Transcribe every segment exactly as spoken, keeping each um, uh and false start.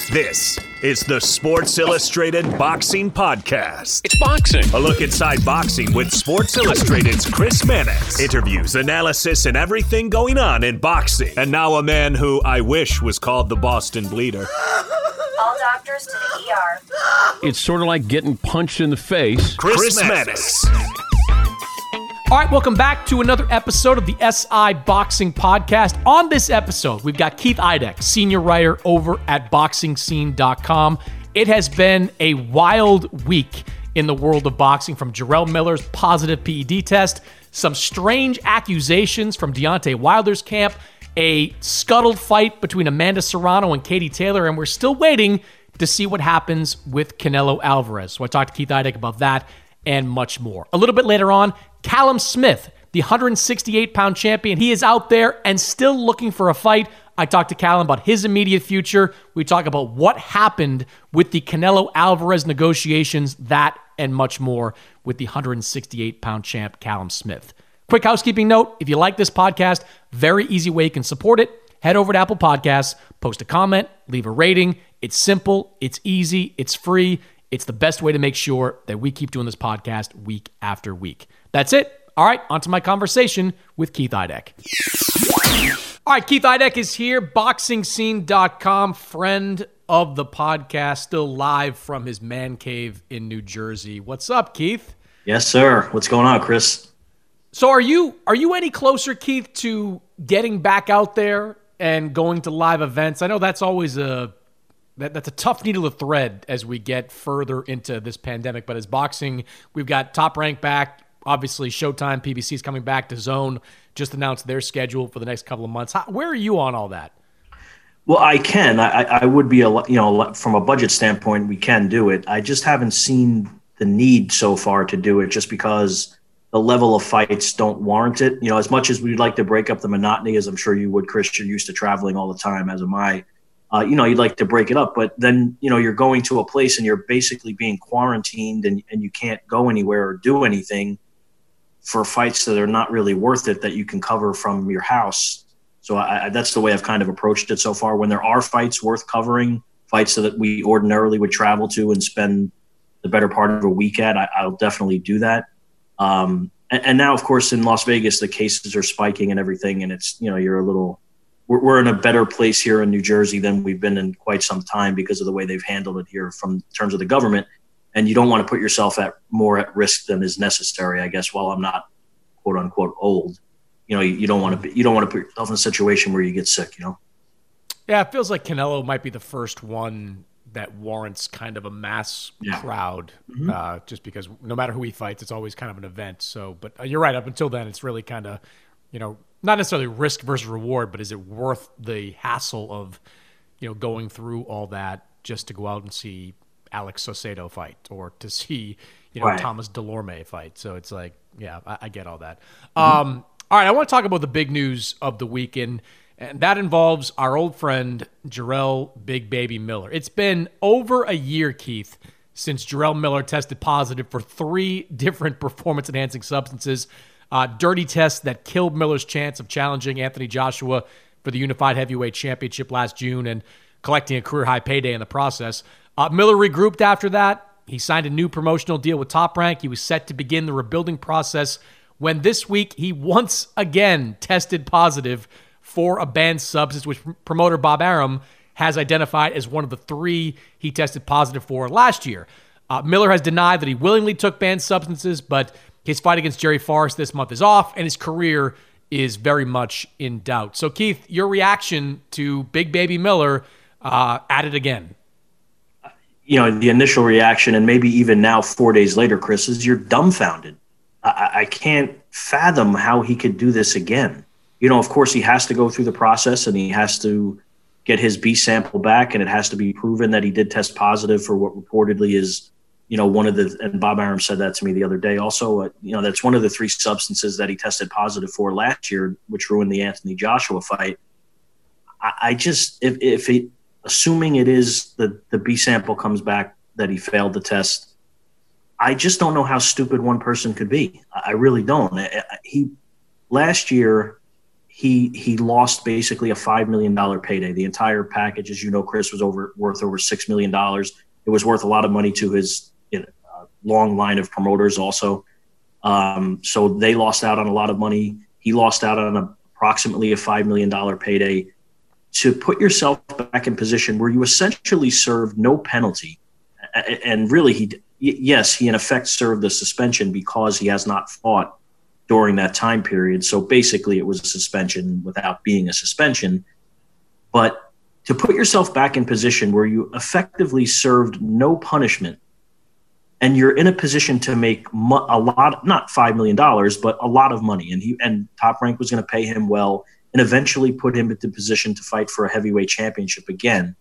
This is the Sports Illustrated Boxing Podcast. It's boxing. A look inside boxing with Sports Illustrated's Chris Mannix. Interviews, analysis, and everything going on in boxing. And now a man who I wish was called the Boston Bleeder. All doctors to the E R. It's sort of like getting punched in the face. Chris, Chris Mannix. All right, welcome back to another episode of the S I Boxing Podcast. On this episode, we've got Keith Idec, senior writer over at boxing scene dot com. It has been a wild week in the world of boxing, from Jarrell Miller's positive P E D test, some strange accusations from Deontay Wilder's camp, a scuttled fight between Amanda Serrano and Katie Taylor, and we're still waiting to see what happens with Canelo Alvarez. So I talked to Keith Idec about that and much more. A little bit later on, Callum Smith, the one sixty-eight pound champion, he is out there and still looking for a fight. I talked to Callum about his immediate future. We talk about what happened with the Canelo Alvarez negotiations, that and much more with the one sixty-eight pound champ, Callum Smith. Quick housekeeping note, if you like this podcast, very easy way you can support it. Head over to Apple Podcasts, post a comment, leave a rating. It's simple, it's easy, it's free. It's the best way to make sure that we keep doing this podcast week after week. That's it. All right, on to my conversation with Keith Idec. All right, Keith Idec is here, boxing scene dot com, friend of the podcast, still live from his man cave in New Jersey. What's up, Keith? Yes, sir. What's going on, Chris? So are you are you any closer, Keith, to getting back out there and going to live events? I know that's always a that, that's a tough needle to thread as we get further into this pandemic. But as boxing, we've got Top Rank back. Obviously, Showtime, P B C's coming back. to Zone just announced their schedule for the next couple of months. How, where are you on all that? Well, I can. I, I would be, a, you know, from a budget standpoint, we can do it. I just haven't seen the need so far to do it, just because the level of fights don't warrant it. You know, as much as we'd like to break up the monotony, as I'm sure you would, Chris, you're used to traveling all the time, as am I. Uh, you know, you'd like to break it up, but then, you know, you're going to a place and you're basically being quarantined and, and you can't go anywhere or do anything for fights that are not really worth it that you can cover from your house. So I, I, that's the way I've kind of approached it so far. When there are fights worth covering, fights that we ordinarily would travel to and spend the better part of a week at, I, I'll definitely do that. Um, and, and now, of course, in Las Vegas, the cases are spiking and everything. And it's, you know, you're a little, we're, we're in a better place here in New Jersey than we've been in quite some time because of the way they've handled it here from terms of the government. And you don't want to put yourself at more at risk than is necessary, I guess, while I'm not, quote unquote, old. You know, you, you don't want to be, you don't want to put yourself in a situation where you get sick, you know? Yeah, it feels like Canelo might be the first one that warrants kind of a mass Yeah. crowd, Mm-hmm. uh, just because no matter who he fights, it's always kind of an event. So, but you're right. Up until then, it's really kind of, you know, not necessarily risk versus reward, but is it worth the hassle of, you know, going through all that just to go out and see Alex Saucedo fight or to see, you know, Right. Thomas Delorme fight. So it's like, yeah, I, I get all that. Mm-hmm. Um, all right, I want to talk about the big news of the weekend, and that involves our old friend Jarrell Big Baby Miller. It's been over a year, Keith, since Jarrell Miller tested positive for three different performance-enhancing substances, uh, dirty tests that killed Miller's chance of challenging Anthony Joshua for the Unified Heavyweight Championship last June and collecting a career-high payday in the process. Uh, Miller regrouped after that. He signed a new promotional deal with Top Rank. He was set to begin the rebuilding process when this week he once again tested positive for a banned substance, which promoter Bob Arum has identified as one of the three he tested positive for last year. Uh, Miller has denied that he willingly took banned substances, but his fight against Jerry Forrest this month is off, and his career is very much in doubt. So, Keith, your reaction to Big Baby Miller uh, at it again? You know, the initial reaction, and maybe even now four days later, Chris, is you're dumbfounded. I, I can't fathom how he could do this again. You know, of course, he has to go through the process and he has to get his B sample back, and it has to be proven that he did test positive for what reportedly is, you know, one of the, and Bob Arum said that to me the other day also, uh, you know, that's one of the three substances that he tested positive for last year, which ruined the Anthony Joshua fight. I, I just, if, if he, assuming it is the, the B sample comes back that he failed the test, I just don't know how stupid one person could be. I really don't. He last year he he lost basically a five million dollars payday. The entire package, as you know, Chris, was over worth over six million dollars. It was worth a lot of money to his you know, uh, long line of promoters also. Um, so they lost out on a lot of money. He lost out on a, approximately a five million dollars payday. To put yourself back in position where you essentially served no penalty, and really, he yes, he in effect served the suspension because he has not fought during that time period. So basically it was a suspension without being a suspension. But to put yourself back in position where you effectively served no punishment and you're in a position to make mo- a lot, not five million dollars, but a lot of money. And he and Top Rank was going to pay him well and eventually put him into position to fight for a heavyweight championship again.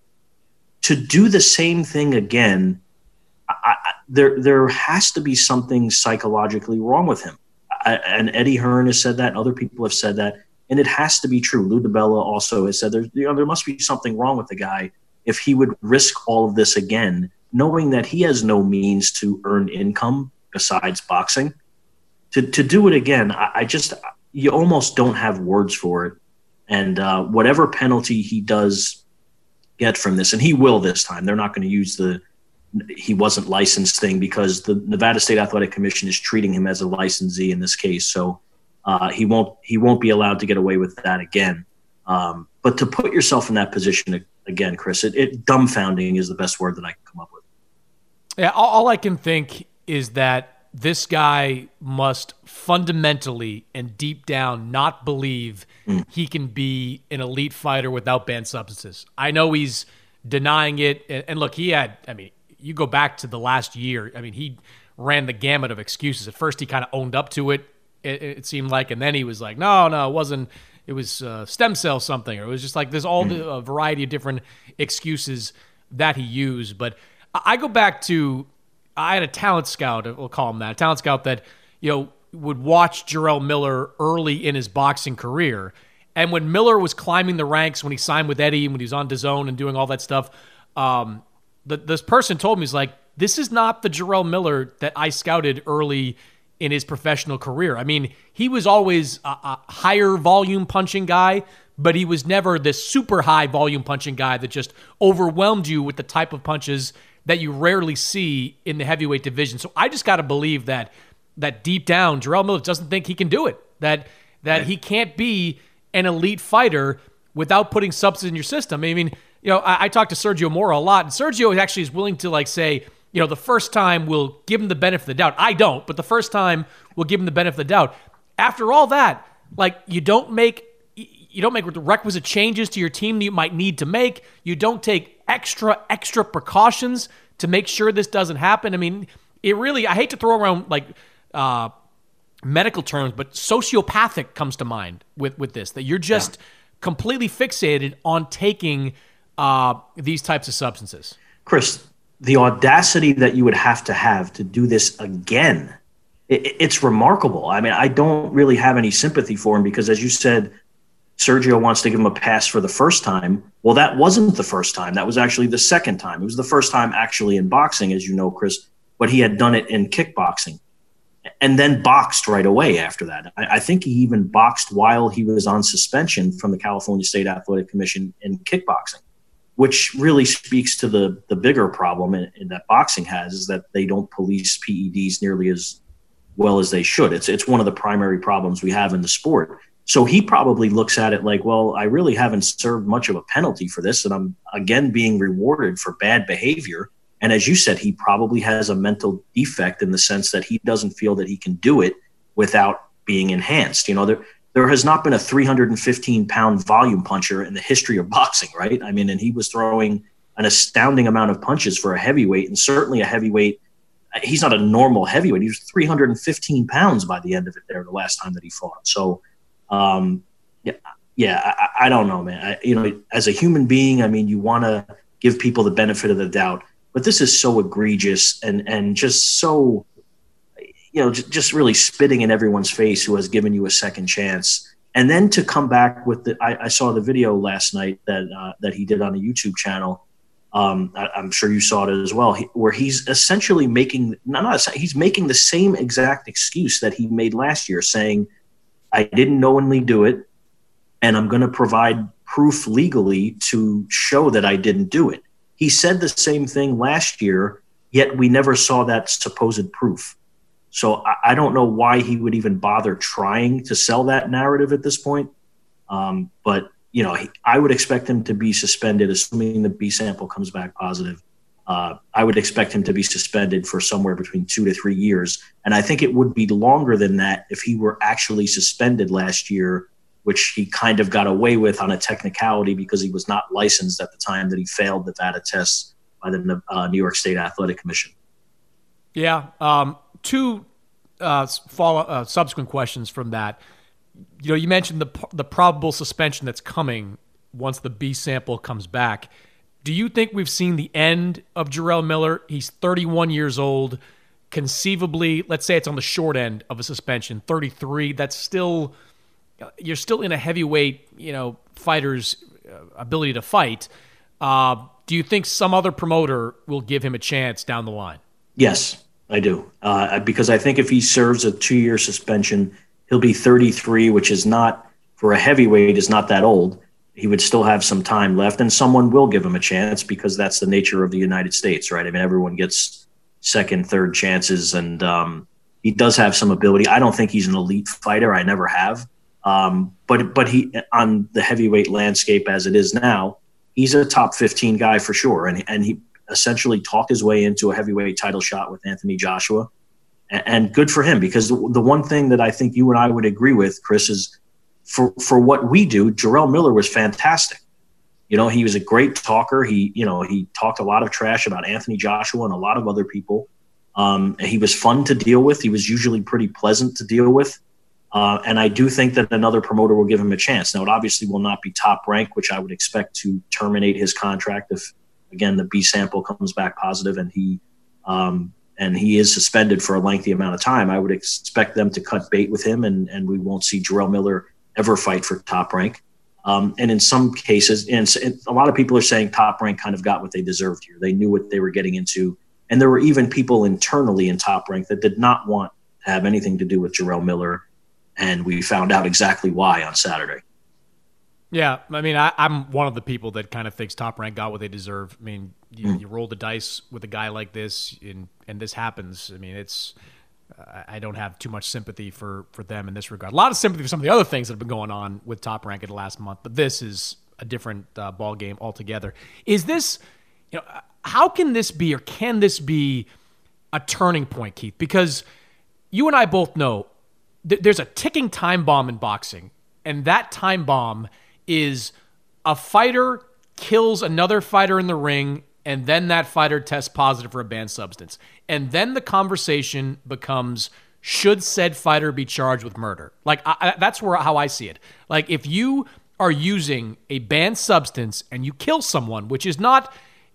To do the same thing again, I, I, there there has to be something psychologically wrong with him. I, and Eddie Hearn has said that, and other people have said that, and it has to be true. Lou DiBella also has said there, you know, there must be something wrong with the guy if he would risk all of this again, knowing that he has no means to earn income besides boxing. To to do it again, I, I just you almost don't have words for it. And uh, whatever penalty he does get from this, and he will this time, they're not going to use the he wasn't licensed thing because the Nevada State Athletic Commission is treating him as a licensee in this case. So uh, he won't he won't be allowed to get away with that again. Um, but to put yourself in that position again, Chris, it, it dumbfounding is the best word that I can come up with. Yeah, all, all I can think is that this guy must fundamentally and deep down not believe mm. he can be an elite fighter without banned substances. I know he's denying it. And, and look, he had, I mean, you go back to the last year, I mean, he ran the gamut of excuses. At first, he kind of owned up to it, it, it seemed like, and then he was like, no, no, it wasn't. It was uh, stem cell something, or it was just like there's all the, a variety of different excuses that he used. But I go back to, I had a talent scout, we'll call him that, a talent scout that, you know, would watch Jarrell Miller early in his boxing career. And when Miller was climbing the ranks, when he signed with Eddie, when he was on DAZN and doing all that stuff, um, the, this person told me, he's like, this is not the Jarrell Miller that I scouted early in his professional career. I mean, he was always a, a higher volume punching guy, but he was never this super high volume punching guy that just overwhelmed you with the type of punches that you rarely see in the heavyweight division. So I just got to believe that that deep down, Jarrell Miller doesn't think he can do it, that that he can't be an elite fighter without putting substance in your system. I mean, you know, I, I talked to Sergio Mora a lot, and Sergio actually is willing to like say, you know, the first time we'll give him the benefit of the doubt. I don't, but the first time we'll give him the benefit of the doubt. After all that, like you don't make you don't make the requisite changes to your team that you might need to make. You don't take extra extra precautions to make sure this doesn't happen. I mean, it really, I hate to throw around like uh, medical terms, but sociopathic comes to mind with with this, that you're just yeah. completely fixated on taking uh, these types of substances. Chris, the audacity that you would have to have to do this again, it, it's remarkable. I mean, I don't really have any sympathy for him because, as you said, Sergio wants to give him a pass for the first time. Well, that wasn't the first time. That was actually the second time. It was the first time actually in boxing, as you know, Chris, but he had done it in kickboxing and then boxed right away after that. I, I think he even boxed while he was on suspension from the California State Athletic Commission in kickboxing, which really speaks to the the bigger problem in, in that boxing has, is that they don't police P E Ds nearly as well as they should. It's it's one of the primary problems we have in the sport. So he probably looks at it like, well, I really haven't served much of a penalty for this, and I'm again being rewarded for bad behavior. And as you said, he probably has a mental defect in the sense that he doesn't feel that he can do it without being enhanced. You know, there there has not been a three hundred fifteen pound volume puncher in the history of boxing, right? I mean, and he was throwing an astounding amount of punches for a heavyweight, and certainly a heavyweight. He's not a normal heavyweight. He was three hundred fifteen pounds by the end of it there, the last time that he fought. So, um, yeah, yeah, I, I don't know, man. I, you know, as a human being, I mean, you want to give people the benefit of the doubt, but this is so egregious and and just so, you know, j- just really spitting in everyone's face who has given you a second chance. And then to come back with the, I, I saw the video last night that uh, that he did on a YouTube channel. Um, I, I'm sure you saw it as well, he, where he's essentially making, not, not he's making the same exact excuse that he made last year, saying, I didn't knowingly do it. and I'm going to provide proof legally to show that I didn't do it. He said the same thing last year, yet we never saw that supposed proof. So I, I don't know why he would even bother trying to sell that narrative at this point. Um, but, you know, he, I would expect him to be suspended, assuming the B sample comes back positive. Uh, I would expect him to be suspended for somewhere between two to three years. And I think it would be longer than that if he were actually suspended last year, which he kind of got away with on a technicality because he was not licensed at the time that he failed the V A D A test by the uh, New York State Athletic Commission. Yeah. Um, two uh, follow, uh, subsequent questions from that. You know, you mentioned the the probable suspension that's coming once the B sample comes back. Do you think we've seen the end of Jarrell Miller? He's thirty-one years old. Conceivably, let's say it's on the short end of a suspension, thirty-three. That's still, you're still in a heavyweight, you know, fighter's ability to fight. Uh, do you think some other promoter will give him a chance down the line? Yes, I do. Uh, because I think if he serves a two-year suspension, he'll be thirty-three, which is not, for a heavyweight, is not that old. He would still have some time left, and someone will give him a chance because that's the nature of the United States, right? I mean, everyone gets second, third chances, and um, he does have some ability. I don't think he's an elite fighter. I never have. Um, but but he, on the heavyweight landscape as it is now, he's a top fifteen guy for sure. And, and he essentially talked his way into a heavyweight title shot with Anthony Joshua. And, and good for him, because the, the one thing that I think you and I would agree with, Chris, is for, for what we do, Jarrell Miller was fantastic. You know, he was a great talker. He, you know, he talked a lot of trash about Anthony Joshua and a lot of other people. Um, and he was fun to deal with. He was usually pretty pleasant to deal with. Uh, and I do think that another promoter will give him a chance. Now, it obviously will not be Top Rank, which I would expect to terminate his contract if, again, the B sample comes back positive and he um, and he is suspended for a lengthy amount of time. I would expect them to cut bait with him, and, and we won't see Jarrell Miller ever fight for Top Rank. Um, and in some cases, and a lot of people are saying Top Rank kind of got what they deserved here. They knew what they were getting into. And there were even people internally in Top Rank that did not want to have anything to do with Jarrell Miller. And we found out exactly why on Saturday. Yeah, I mean, I, I'm one of the people that kind of thinks Top Rank got what they deserve. I mean, you, mm. you roll the dice with a guy like this, and, and this happens. I mean, it's uh, I don't have too much sympathy for, for them in this regard. A lot of sympathy for some of the other things that have been going on with Top Rank in the last month, but this is a different uh, ball game altogether. Is this, you know, how can this be, or can this be a turning point, Keith? Because you and I both know th- there's a ticking time bomb in boxing, and that time bomb is a fighter kills another fighter in the ring, and then that fighter tests positive for a banned substance. And then the conversation becomes, should said fighter be charged with murder? Like, I, I, that's where how I see it. Like, if you are using a banned substance and you kill someone, which is not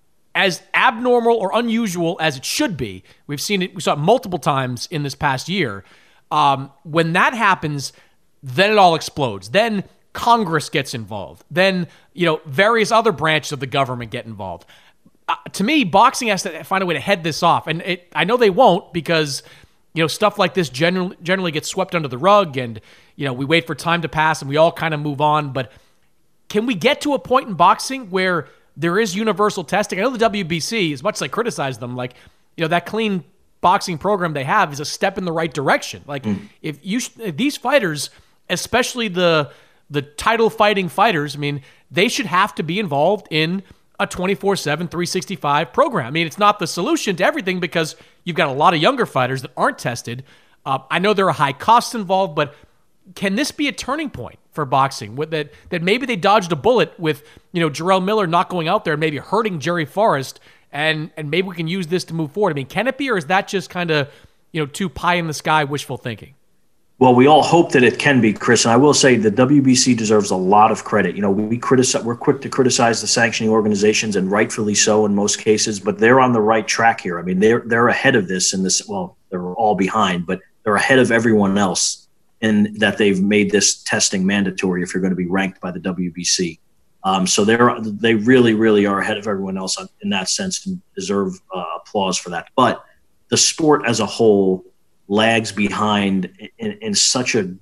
as abnormal or unusual as it should be, we've seen it, we saw it multiple times in this past year. Um, when that happens, then it all explodes. Then Congress gets involved. Then, you know, various other branches of the government get involved. Uh, to me, boxing has to find a way to head this off. And it, I know they won't, because, you know, stuff like this generally, generally gets swept under the rug, and, you know, we wait for time to pass and we all kind of move on. But can we get to a point in boxing where there is universal testing? I know the W B C, as much as I criticize them, like, you know, that clean boxing program they have is a step in the right direction. Like, mm. if you if these fighters, especially the the title fighting fighters, I mean, they should have to be involved in a twenty-four seven, three sixty-five program. I mean, it's not the solution to everything, because you've got a lot of younger fighters that aren't tested. Uh, I know there are high costs involved, but can this be a turning point for boxing? With that, that maybe they dodged a bullet with, you know, Jarrell Miller not going out there and maybe hurting Jerry Forrest, and and maybe we can use this to move forward. I mean, can it be, or is that just kind of, you know, too pie in the sky wishful thinking? Well, we all hope that it can be, Chris. And I will say the W B C deserves a lot of credit. You know, we criticize, we're quick to criticize the sanctioning organizations, and rightfully so in most cases, but they're on the right track here. I mean, they're they're ahead of this in this. Well, they're all behind, but they're ahead of everyone else in that they've made this testing mandatory if you're going to be ranked by the W B C. Um, so they're they really, really are ahead of everyone else in that sense, and deserve uh, applause for that. But the sport as a whole lags behind in, in such a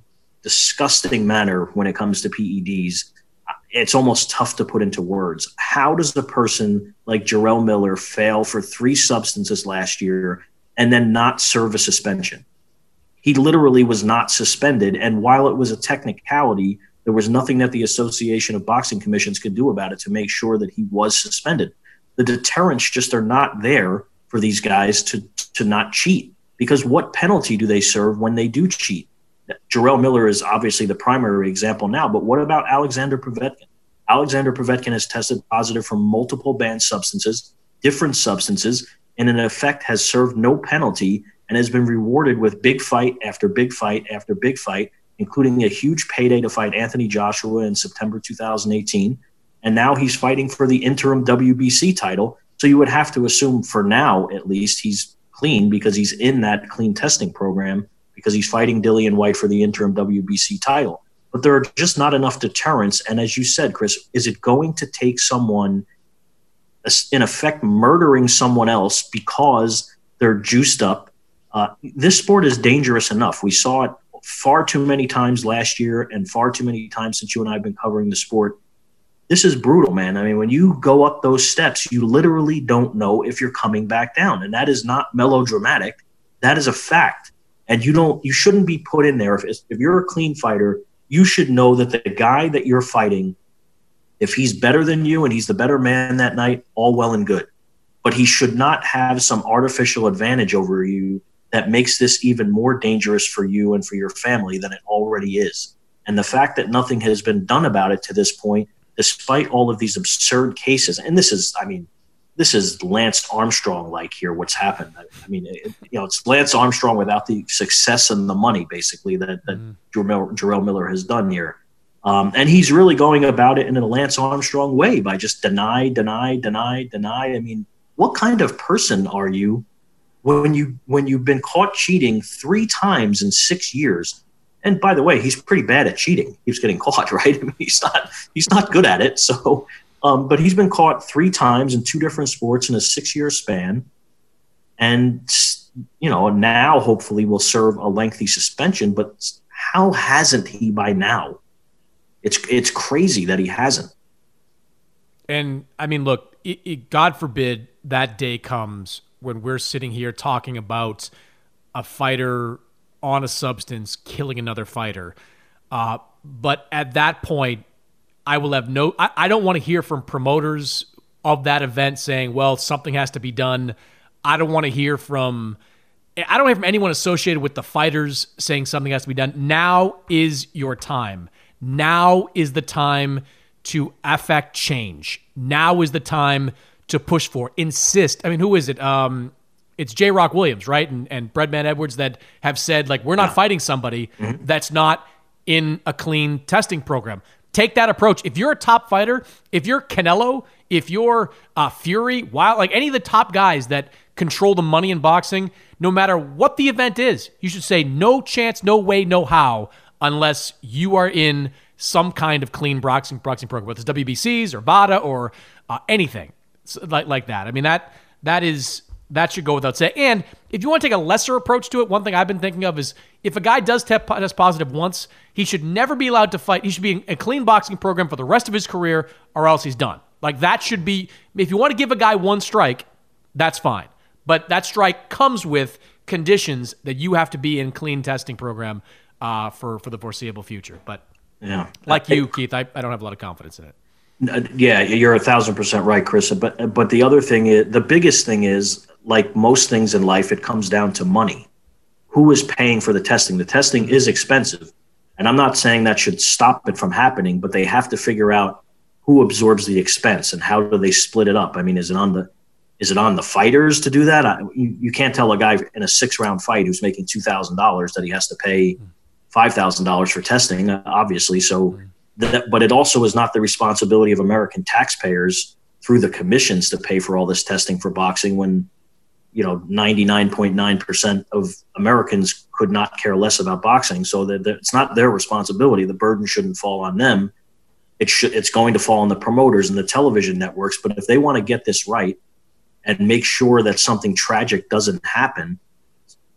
disgusting manner when it comes to P E Ds. It's almost tough to put into words. How does a person like Jarrell Miller fail for three substances last year and then not serve a suspension? He literally was not suspended. And while it was a technicality, there was nothing that the Association of Boxing Commissions could do about it to make sure that he was suspended. The deterrents just are not there for these guys to, to not cheat, because what penalty do they serve when they do cheat? Jarrell Miller is obviously the primary example now, but what about Alexander Povetkin? Alexander Povetkin has tested positive for multiple banned substances, different substances, and in effect has served no penalty and has been rewarded with big fight after big fight after big fight, including a huge payday to fight Anthony Joshua in September two thousand eighteen. And now he's fighting for the interim W B C title. So you would have to assume for now, at least, he's clean because he's in that clean testing program, because he's fighting Dillian White for the interim W B C title. But there are just not enough deterrents. And as you said, Chris, is it going to take someone, in effect, murdering someone else because they're juiced up? Uh, this sport is dangerous enough. We saw it far too many times last year and far too many times since you and I have been covering the sport. This is brutal, man. I mean, when you go up those steps, you literally don't know if you're coming back down. And that is not melodramatic. That is a fact. And you don't, you shouldn't be put in there. If, if you're a clean fighter, you should know that the guy that you're fighting, if he's better than you and he's the better man that night, all well and good. But he should not have some artificial advantage over you that makes this even more dangerous for you and for your family than it already is. And the fact that nothing has been done about it to this point, despite all of these absurd cases, and this is, I mean, this is Lance Armstrong-like here, what's happened. I mean, it, you know, it's Lance Armstrong without the success and the money, basically, that, that mm. Jarrell, Jarrell Miller has done here. Um, and he's really going about it in a Lance Armstrong way by just deny, deny, deny, deny. I mean, what kind of person are you when you when you've been caught cheating three times in six years? And by the way, he's pretty bad at cheating. He was getting caught, right? I mean, he's not he's not good at it. So, um, but he's been caught three times in two different sports in a six-year span, and you know now hopefully will serve a lengthy suspension. But how hasn't he by now? It's it's crazy that he hasn't. And I mean, look, it, it, God forbid that day comes when we're sitting here talking about a fighter on a substance killing another fighter. Uh, but at that point, I will have no, I, I don't want to hear from promoters of that event saying, well, something has to be done. I don't want to hear from, I don't hear from anyone associated with the fighters saying something has to be done. Now is your time. Now is the time to affect change. Now is the time to push for, insist. I mean, who is it? Um, it's J. Rock Williams, right? And, and Breadman Edwards that have said, like, we're not fighting somebody mm-hmm. that's not in a clean testing program. Take that approach. If you're a top fighter, if you're Canelo, if you're uh, Fury, Wild, like any of the top guys that control the money in boxing, no matter what the event is, you should say no chance, no way, no how, unless you are in some kind of clean boxing boxing program, whether it's W B Cs or VADA or uh, anything like like that. I mean, that that is that should go without saying. And if you want to take a lesser approach to it, one thing I've been thinking of is if a guy does test positive once, he should never be allowed to fight. He should be in a clean boxing program for the rest of his career, or else he's done. Like that should be. If you want to give a guy one strike, that's fine. But that strike comes with conditions that you have to be in clean testing program uh, for for the foreseeable future. But yeah, like you, Keith, I, I don't have a lot of confidence in it. Yeah, you're a thousand percent right, Chris. But but the other thing is, the biggest thing is, like most things in life, it comes down to money. Who is paying for the testing? The testing is expensive. And I'm not saying that should stop it from happening, but they have to figure out who absorbs the expense and how do they split it up. I mean, is it on the is it on the fighters to do that? I, you, you can't tell a guy in a six-round fight who's making two thousand dollars that he has to pay five thousand dollars for testing, obviously. So, that, but it also is not the responsibility of American taxpayers through the commissions to pay for all this testing for boxing when, you know, ninety-nine point nine percent of Americans could not care less about boxing. So that, that it's not their responsibility. The burden shouldn't fall on them. It should, it's going to fall on the promoters and the television networks. But if they want to get this right and make sure that something tragic doesn't happen,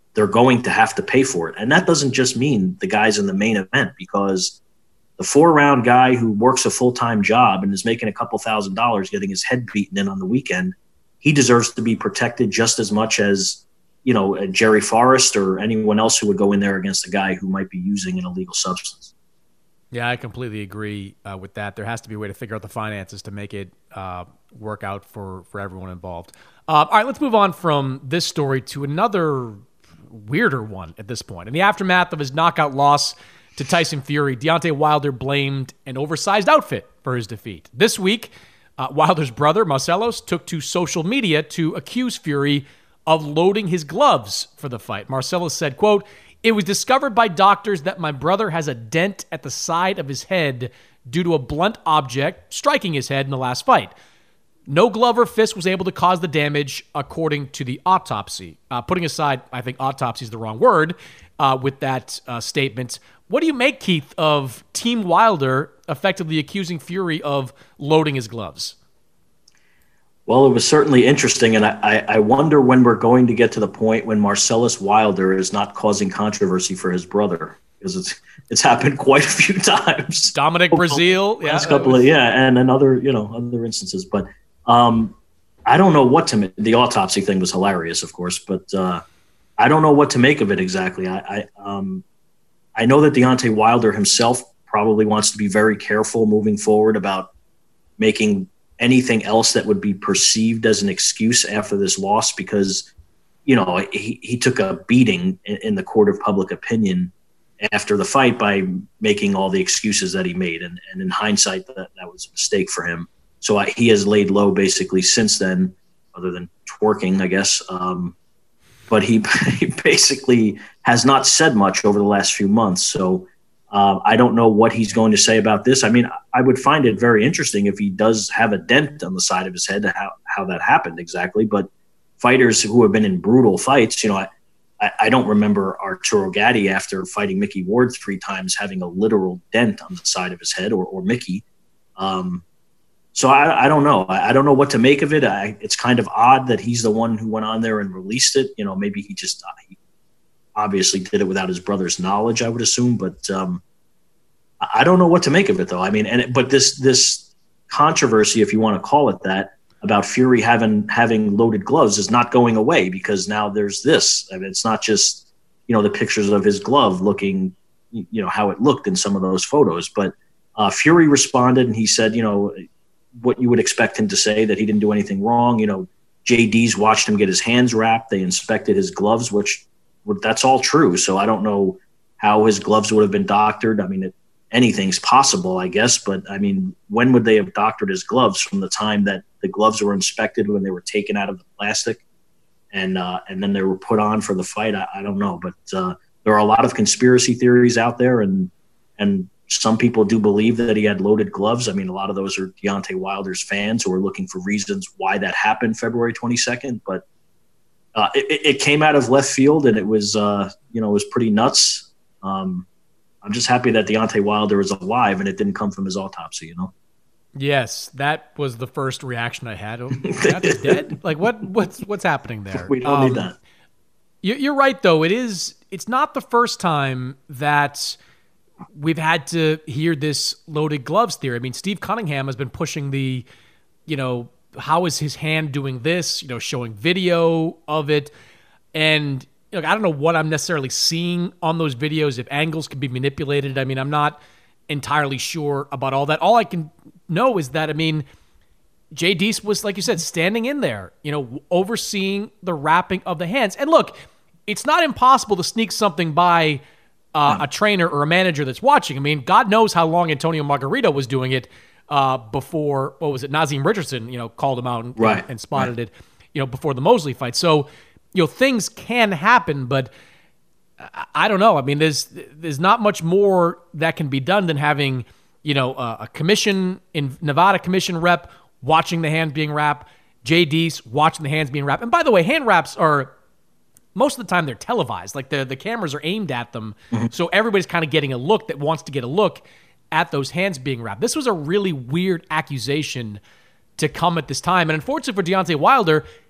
they're going to have to pay for it. And that doesn't just mean the guys in the main event, because the four-round guy who works a full-time job and is making a couple thousand dollars getting his head beaten in on the weekend, he deserves to be protected just as much as, you know, a Jerry Forrest or anyone else who would go in there against a guy who might be using an illegal substance. Yeah, I completely agree uh, with that. There has to be a way to figure out the finances to make it uh, work out for, for everyone involved. Uh, all right, let's move on from this story to another weirder one at this point. In the aftermath of his knockout loss to Tyson Fury, Deontay Wilder blamed an oversized outfit for his defeat. This week, uh, Wilder's brother, Marcelos, took to social media to accuse Fury of loading his gloves for the fight. Marcelos said, quote, "It was discovered by doctors that my brother has a dent at the side of his head due to a blunt object striking his head in the last fight. No glove or fist was able to cause the damage, according to the autopsy." Uh, putting aside, I think autopsy is the wrong word uh, with that uh, statement. What do you make, Keith, of Team Wilder effectively accusing Fury of loading his gloves? Well, it was certainly interesting, and I, I wonder when we're going to get to the point when Marcellus Wilder is not causing controversy for his brother, because it's it's happened quite a few times. Dominic Breazeale, yeah, last couple of yeah, and another you know other instances, but um, I don't know what to make. The autopsy thing was hilarious, of course, but uh, I don't know what to make of it exactly. I I, um, I know that Deontay Wilder himself probably wants to be very careful moving forward about making anything else that would be perceived as an excuse after this loss, because, you know, he, he took a beating in, in the court of public opinion after the fight by making all the excuses that he made. And, and in hindsight, that, that was a mistake for him. So I, he has laid low basically since then, other than twerking, I guess. Um, but he, he basically has not said much over the last few months. So Uh, I don't know what he's going to say about this. I mean, I would find it very interesting if he does have a dent on the side of his head, how, how that happened exactly. But fighters who have been in brutal fights, you know, I, I don't remember Arturo Gatti after fighting Mickey Ward three times having a literal dent on the side of his head, or, or Mickey. Um, so I, I don't know. I, I don't know what to make of it. I, it's kind of odd that he's the one who went on there and released it. You know, maybe he just uh, he, obviously did it without his brother's knowledge, I would assume, but um, I don't know what to make of it though. I mean, and it, but this, this controversy, if you want to call it that, about Fury having, having loaded gloves is not going away, because now there's this. I mean, it's not just, you know, the pictures of his glove looking, you know, how it looked in some of those photos, but uh, Fury responded and he said, you know, what you would expect him to say, that he didn't do anything wrong. You know, J D's watched him get his hands wrapped. They inspected his gloves, which, that's all true. So I don't know how his gloves would have been doctored. I mean, it, anything's possible, I guess. But, I mean, when would they have doctored his gloves? From the time that the gloves were inspected, when they were taken out of the plastic and uh, and then they were put on for the fight? I, I don't know. But uh, there are a lot of conspiracy theories out there, and and some people do believe that he had loaded gloves. I mean, a lot of those are Deontay Wilder's fans who are looking for reasons why that happened February twenty-second. But Uh, it, it came out of left field, and it was, uh, you know, it was pretty nuts. Um, I'm just happy that Deontay Wilder is alive and it didn't come from his autopsy, you know? Yes, that was the first reaction I had. Oh, Deontay's dead? Like, what? What's what's happening there? We don't um, need that. You, you're right, though. It is. It's not the first time that we've had to hear this loaded gloves theory. I mean, Steve Cunningham has been pushing the, you know, how is his hand doing this, you know, showing video of it. And you know, I don't know what I'm necessarily seeing on those videos, if angles can be manipulated. I mean, I'm not entirely sure about all that. All I can know is that, I mean, J D was, like you said, standing in there, you know, overseeing the wrapping of the hands. And look, it's not impossible to sneak something by uh, a trainer or a manager that's watching. I mean, God knows how long Antonio Margarito was doing it Uh, before, what was it, Nazem Richardson, you know, called him out and, right. and spotted right. it, you know, before the Mosley fight. So, you know, things can happen, but I, I don't know. I mean, there's there's not much more that can be done than having, you know, uh, a commission, in Nevada commission rep watching the hands being wrapped, J D's watching the hands being wrapped. And by the way, hand wraps are, most of the time they're televised. Like the, the cameras are aimed at them. Mm-hmm. So everybody's kind of getting a look that wants to get a look at those hands being wrapped. This was a really weird accusation to come at this time. And unfortunately for Deontay Wilder,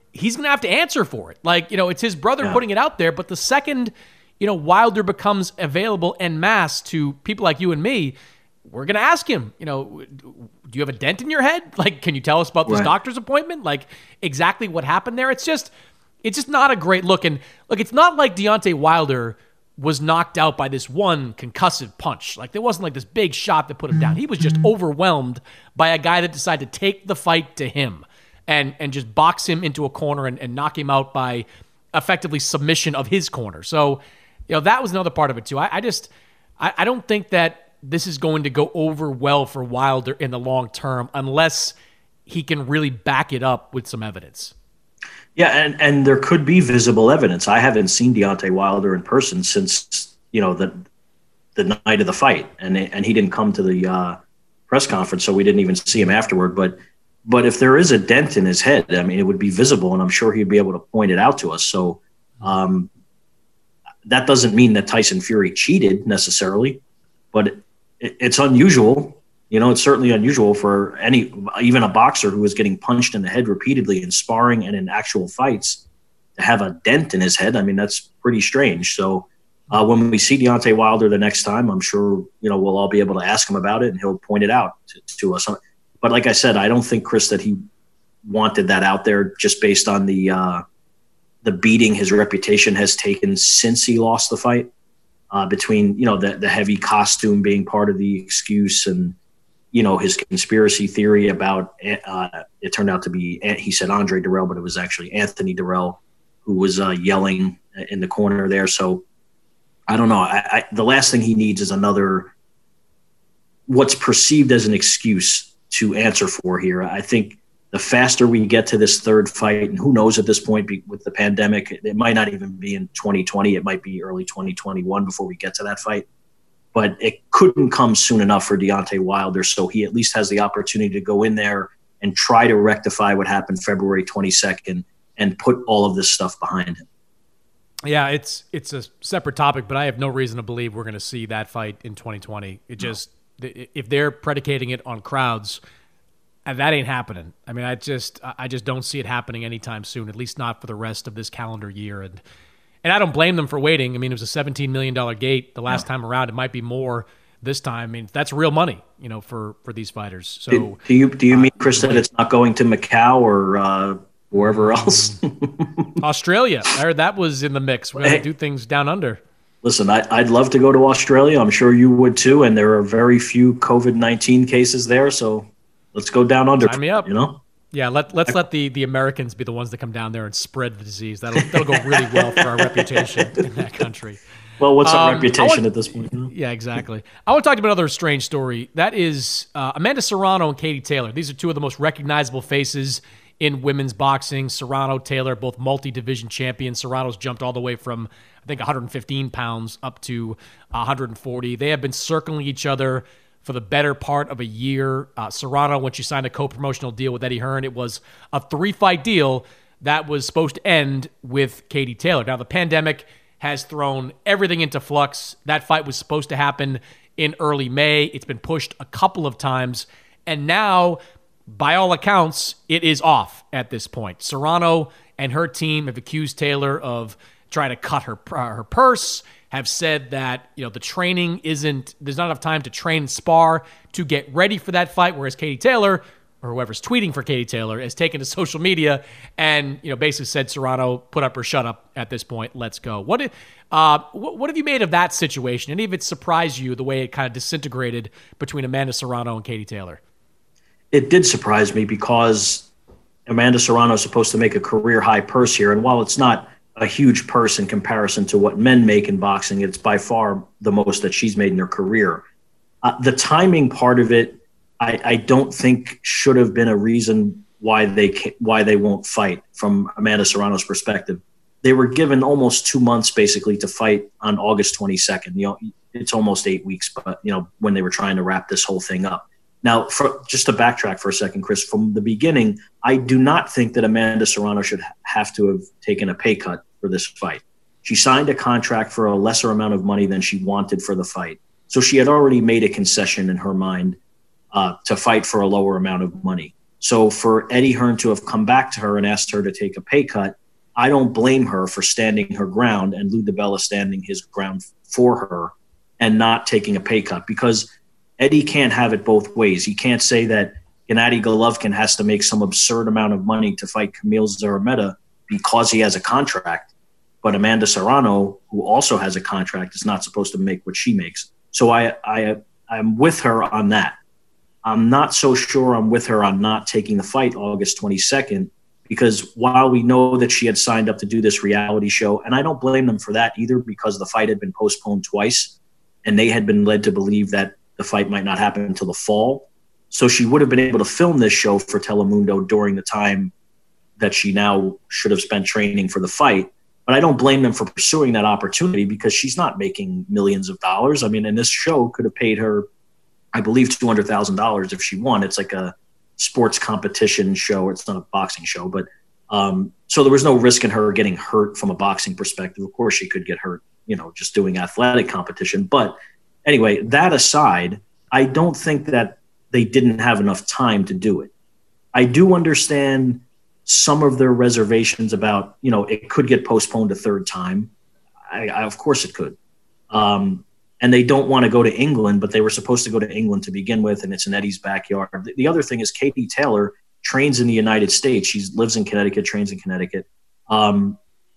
he's going to have to answer for it. Like, you know, it's his brother Yeah. putting it out there, but the second, you know, Wilder becomes available en masse to people like you and me, we're going to ask him, you know, do you have a dent in your head? Like, can you tell us about this Right. doctor's appointment? Like, exactly what happened there? It's just, it's just not a great look. And look, it's not like Deontay Wilder was knocked out by this one concussive punch. Like, there wasn't like this big shot that put him down. He was just overwhelmed by a guy that decided to take the fight to him and and just box him into a corner and, and knock him out by effectively submission of his corner. So, you know, that was another part of it too. I, I just, I, I don't think that this is going to go over well for Wilder in the long term unless he can really back it up with some evidence. Yeah, and, and there could be visible evidence. I haven't seen Deontay Wilder in person since, you know, the the night of the fight, and and he didn't come to the uh, press conference, so we didn't even see him afterward. But but if there is a dent in his head, I mean, it would be visible, and I'm sure he'd be able to point it out to us. So um, that doesn't mean that Tyson Fury cheated necessarily, but it, it, it's unusual. You know, it's certainly unusual for any, even a boxer who is getting punched in the head repeatedly in sparring and in actual fights to have a dent in his head. I mean, that's pretty strange. So uh, when we see Deontay Wilder the next time, I'm sure, you know, we'll all be able to ask him about it and he'll point it out to, to us. But like I said, I don't think, Chris, that he wanted that out there just based on the, uh, the beating his reputation has taken since he lost the fight, uh, between, you know, the, the heavy costume being part of the excuse and, you know, his conspiracy theory about, uh, it turned out to be, he said Andre Dirrell, but it was actually Anthony Dirrell who was uh, yelling in the corner there. So I don't know. I, I, the last thing he needs is another, what's perceived as an excuse to answer for here. I think the faster we get to this third fight, and who knows at this point with the pandemic, it might not even be in twenty twenty. It might be early twenty twenty-one before we get to that fight. But it couldn't come soon enough for Deontay Wilder, so he at least has the opportunity to go in there and try to rectify what happened February twenty-second and put all of this stuff behind him. Yeah, it's it's a separate topic, but I have no reason to believe we're going to see that fight in twenty twenty. It just no. If they're predicating it on crowds, that ain't happening. I mean, I just I just don't see it happening anytime soon, at least not for the rest of this calendar year. And And I don't blame them for waiting. I mean, it was a seventeen million dollars gate the last yeah. time around. It might be more this time. I mean, that's real money, you know, for, for these fighters. So do, do you do you uh, mean, Chris, that it's not going to Macau or uh, wherever else? Australia. I heard that was in the mix. We're going to hey, do things down under. Listen, I, I'd love to go to Australia. I'm sure you would too. And there are very few COVID nineteen cases there. So let's go down under. Sign me up. You know? Yeah, let, let's let the, the Americans be the ones that come down there and spread the disease. That'll that'll go really well for our reputation in that country. Well, what's our um, reputation want, at this point? You know? Yeah, exactly. I want to talk about another strange story. That is uh, Amanda Serrano and Katie Taylor. These are two of the most recognizable faces in women's boxing. Serrano, Taylor, both multi-division champions. Serrano's jumped all the way from, I think, one hundred fifteen pounds up to one hundred forty. They have been circling each other for the better part of a year. Uh, Serrano, when she signed a co-promotional deal with Eddie Hearn, it was a three-fight deal that was supposed to end with Katie Taylor. Now, the pandemic has thrown everything into flux. That fight was supposed to happen in early May. It's been pushed a couple of times. And now, by all accounts, it is off at this point. Serrano and her team have accused Taylor of trying to cut her uh, her purse, have said that, you know, the training isn't, there's not enough time to train and spar to get ready for that fight, whereas Katie Taylor, or whoever's tweeting for Katie Taylor, has taken to social media and, you know, basically said, Serrano, put up or shut up at this point, let's go. What did, uh, what, what have you made of that situation? Any of it surprised you, the way it kind of disintegrated between Amanda Serrano and Katie Taylor? It did surprise me because Amanda Serrano is supposed to make a career high purse here, and while it's not a huge purse in comparison to what men make in boxing, it's by far the most that she's made in her career. Uh, the timing part of it, I, I don't think should have been a reason why they why they won't fight. From Amanda Serrano's perspective, they were given almost two months basically to fight on August twenty-second. You know, it's almost eight weeks, but you know when they were trying to wrap this whole thing up. Now, for, just to backtrack for a second, Chris, from the beginning, I do not think that Amanda Serrano should have to have taken a pay cut for this fight. She signed a contract for a lesser amount of money than she wanted for the fight. So she had already made a concession in her mind uh, to fight for a lower amount of money. So for Eddie Hearn to have come back to her and asked her to take a pay cut, I don't blame her for standing her ground and Lou DiBella standing his ground for her and not taking a pay cut, because Eddie can't have it both ways. He can't say that Gennady Golovkin has to make some absurd amount of money to fight Kamil Szeremeta because he has a contract, but Amanda Serrano, who also has a contract, is not supposed to make what she makes. So I, I, I'm with her on that. I'm not so sure I'm with her on not taking the fight August twenty-second, because while we know that she had signed up to do this reality show, and I don't blame them for that either, because the fight had been postponed twice and they had been led to believe that the fight might not happen until the fall. So she would have been able to film this show for Telemundo during the time that she now should have spent training for the fight. But I don't blame them for pursuing that opportunity, because she's not making millions of dollars. I mean, and this show could have paid her, I believe, two hundred thousand dollars if she won. It's like a sports competition show. It's not a boxing show. But um, so there was no risk in her getting hurt from a boxing perspective. Of course, she could get hurt, you know, just doing athletic competition. But anyway, that aside, I don't think that they didn't have enough time to do it. I do understand some of their reservations about, you know, it could get postponed a third time. I, I, of course it could. Um, and they don't want to go to England, but they were supposed to go to England to begin with, and it's in Eddie's backyard. The, the other thing is Katie Taylor trains in the United States. She lives in Connecticut, trains in Connecticut. Um,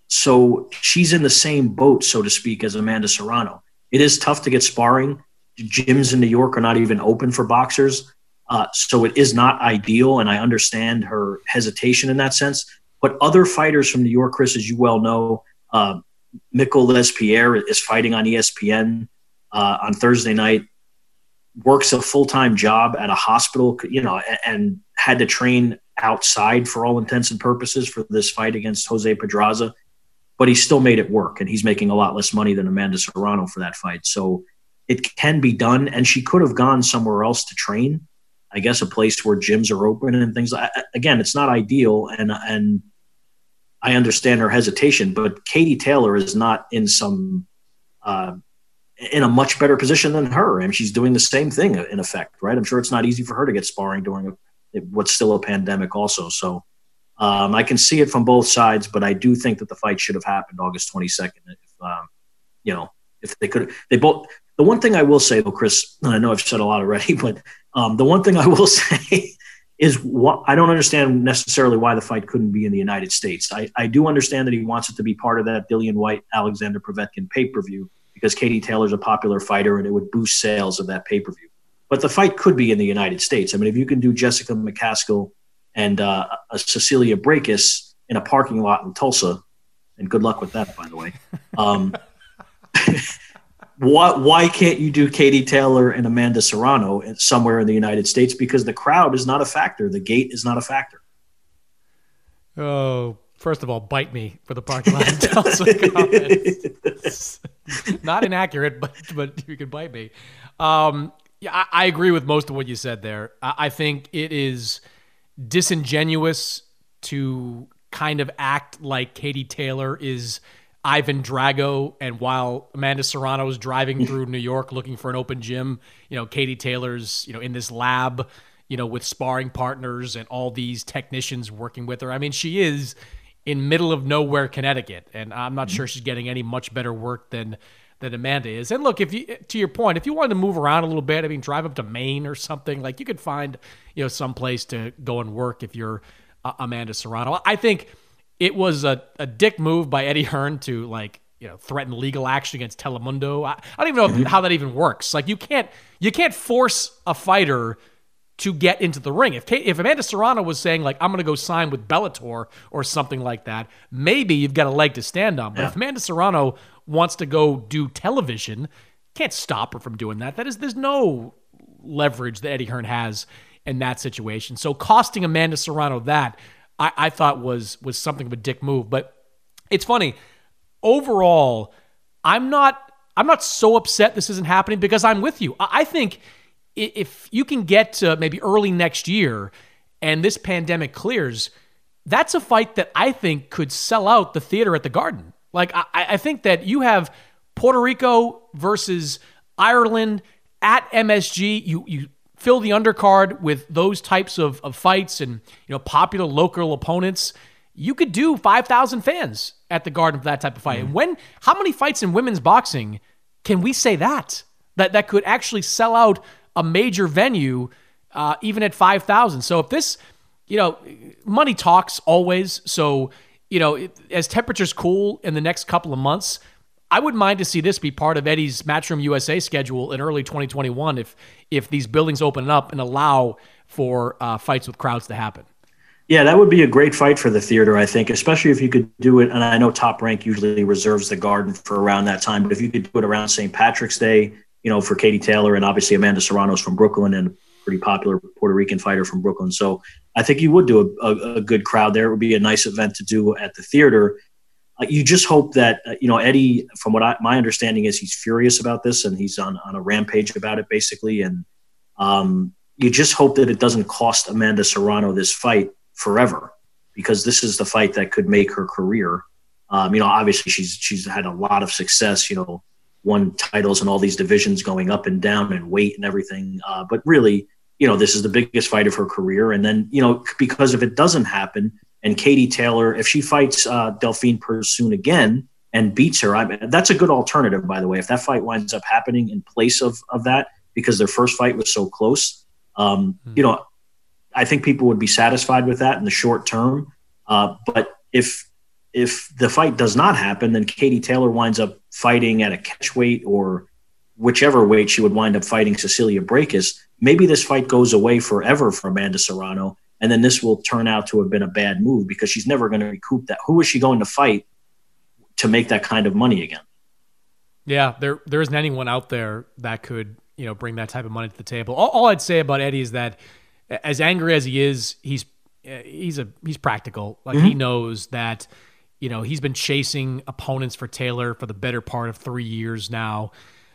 so she's in the same boat, so to speak, as Amanda Serrano. It is tough to get sparring. Gyms in New York are not even open for boxers. Uh, so it is not ideal, and I understand her hesitation in that sense. But other fighters from New York, Chris, as you well know, uh, Mikkel Lespierre is fighting on E S P N uh, on Thursday night, works a full-time job at a hospital, you know, and, and had to train outside for all intents and purposes for this fight against Jose Pedraza. But he still made it work, and he's making a lot less money than Amanda Serrano for that fight. So it can be done, and she could have gone somewhere else to train. I guess a place where gyms are open and things. Again, it's not ideal, and and I understand her hesitation, but Katie Taylor is not in some uh, in a much better position than her. I mean, she's doing the same thing in effect, right? I'm sure it's not easy for her to get sparring during a, what's still a pandemic also. So um, I can see it from both sides, but I do think that the fight should have happened August twenty-second. If um, you know, if they could, they both. The one thing I will say, though, Chris, and I know I've said a lot already, but um, the one thing I will say is what, I don't understand necessarily why the fight couldn't be in the United States. I, I do understand that he wants it to be part of that Dillian White, Alexander Povetkin pay-per-view, because Katie Taylor's a popular fighter and it would boost sales of that pay-per-view. But the fight could be in the United States. I mean, if you can do Jessica McCaskill and uh, a Cecilia Brækhus in a parking lot in Tulsa, and good luck with that, by the way, um, Why, why can't you do Katie Taylor and Amanda Serrano somewhere in the United States? Because the crowd is not a factor. The gate is not a factor. Oh, first of all, bite me for the parking lot. comments. Not inaccurate, but but you can bite me. Um, yeah, I, I agree with most of what you said there. I, I think it is disingenuous to kind of act like Katie Taylor is Ivan Drago, and while Amanda Serrano is driving through New York looking for an open gym, you know, Katie Taylor's, you know, in this lab, you know, with sparring partners and all these technicians working with her. I mean, she is in middle of nowhere, Connecticut, and I'm not sure she's getting any much better work than than Amanda is. And look, if you, to your point, if you wanted to move around a little bit, I mean, drive up to Maine or something, like you could find, you know, some place to go and work if you're uh, Amanda Serrano. I think it was a, a dick move by Eddie Hearn to, like, you know, threaten legal action against Telemundo. I, I don't even know mm-hmm. how that even works. Like, you can't you can't force a fighter to get into the ring. If Kate, if Amanda Serrano was saying, like, I'm going to go sign with Bellator or something like that, maybe you've got a leg to stand on. But yeah. if Amanda Serrano wants to go do television, can't stop her from doing that. That is, there's no leverage that Eddie Hearn has in that situation. So costing Amanda Serrano that, I, I thought was was something of a dick move. But it's funny. Overall, I'm not I'm not so upset this isn't happening, because I'm with you. I, I think if you can get to maybe early next year and this pandemic clears, that's a fight that I think could sell out the theater at the Garden. Like, I, I think that you have Puerto Rico versus Ireland at M S G. You you fill the undercard with those types of, of fights and, you know, popular local opponents, you could do five thousand fans at the Garden for that type of fight. Mm-hmm. And when, how many fights in women's boxing can we say that? That, that could actually sell out a major venue, uh, even at five thousand. So if this, you know, money talks always. So, you know, it, as temperatures cool in the next couple of months, I wouldn't mind to see this be part of Eddie's Matchroom U S A schedule in early twenty twenty-one if if these buildings open up and allow for uh, fights with crowds to happen. Yeah, that would be a great fight for the theater, I think, especially if you could do it. And I know Top Rank usually reserves the Garden for around that time, but if you could do it around Saint Patrick's Day, you know, for Katie Taylor, and obviously Amanda Serrano's from Brooklyn and a pretty popular Puerto Rican fighter from Brooklyn. So I think you would do a, a, a good crowd there. It would be a nice event to do at the theater. Uh, you just hope that, uh, you know, Eddie, from what I, my understanding is, he's furious about this and he's on, on a rampage about it, basically. And um, you just hope that it doesn't cost Amanda Serrano this fight forever, because this is the fight that could make her career. Um, you know, obviously she's she's had a lot of success, you know, won titles in all these divisions going up and down and weight and everything. Uh, but really, you know, this is the biggest fight of her career. And then, you know, because if it doesn't happen, and Katie Taylor, if she fights uh, Delphine Persoon again and beats her, I mean, that's a good alternative, by the way. If that fight winds up happening in place of of that, because their first fight was so close, um, mm-hmm. you know, I think people would be satisfied with that in the short term. Uh, but if if the fight does not happen, then Katie Taylor winds up fighting at a catch weight or whichever weight she would wind up fighting Cecilia Brækhus. Maybe this fight goes away forever for Amanda Serrano. And then this will turn out to have been a bad move because she's never going to recoup that. Who is she going to fight to make that kind of money again? Yeah, there there isn't anyone out there that could, you know, bring that type of money to the table. All, all I'd say about Eddie is that, as angry as he is, he's he's a he's practical. Like mm-hmm. he knows that, you know, he's been chasing opponents for Taylor for the better part of three years now.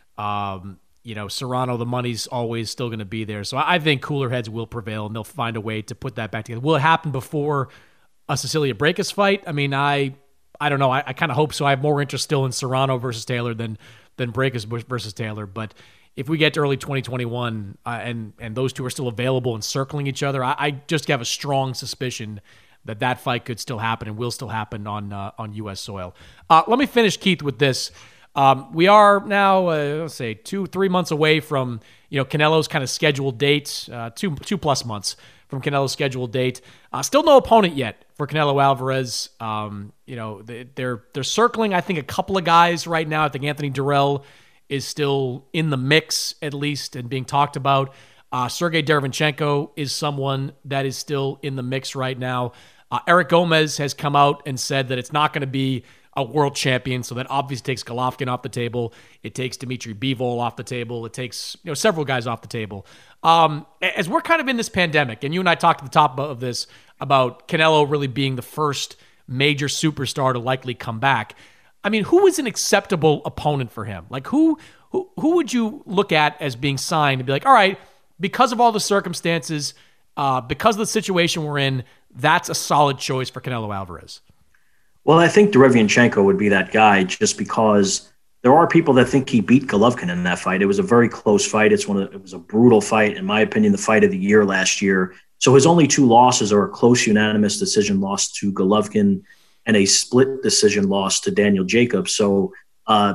Um, You know, Serrano, the money's always still going to be there. So I think cooler heads will prevail, and they'll find a way to put that back together. Will it happen before a Cecilia Brækhus fight? I mean, I I don't know. I, I kind of hope so. I have more interest still in Serrano versus Taylor than than Brækhus versus Taylor. But if we get to early twenty twenty-one uh, and, and those two are still available and circling each other, I, I just have a strong suspicion that that fight could still happen and will still happen on, uh, on U S soil. Uh, let me finish, Keith, with this. Um, we are now, uh, let's say, two, three months away from, you know, Canelo's kind of scheduled date, uh, two, two plus months from Canelo's scheduled date. Uh, still no opponent yet for Canelo Alvarez. Um, you know, they, they're they're circling, I think, a couple of guys right now. I think Anthony Durrell is still in the mix, at least, and being talked about. Uh, Sergey Derevyanchenko is someone that is still in the mix right now. Uh, Eric Gomez has come out and said that it's not going to be a world champion, so that obviously takes Golovkin off the table. It takes Dmitry Bivol off the table. It takes, you know, several guys off the table. Um, as we're kind of in this pandemic, and you and I talked at the top of this about Canelo really being the first major superstar to likely come back. I mean, who is an acceptable opponent for him? Like, who who who would you look at as being signed and be like, all right, because of all the circumstances, uh, because of the situation we're in, that's a solid choice for Canelo Alvarez? Well, I think Derevyanchenko would be that guy just because there are people that think he beat Golovkin in that fight. It was a very close fight. It's one of the, it was a brutal fight, in my opinion, the fight of the year last year. So his only two losses are a close unanimous decision loss to Golovkin and a split decision loss to Daniel Jacobs. So uh,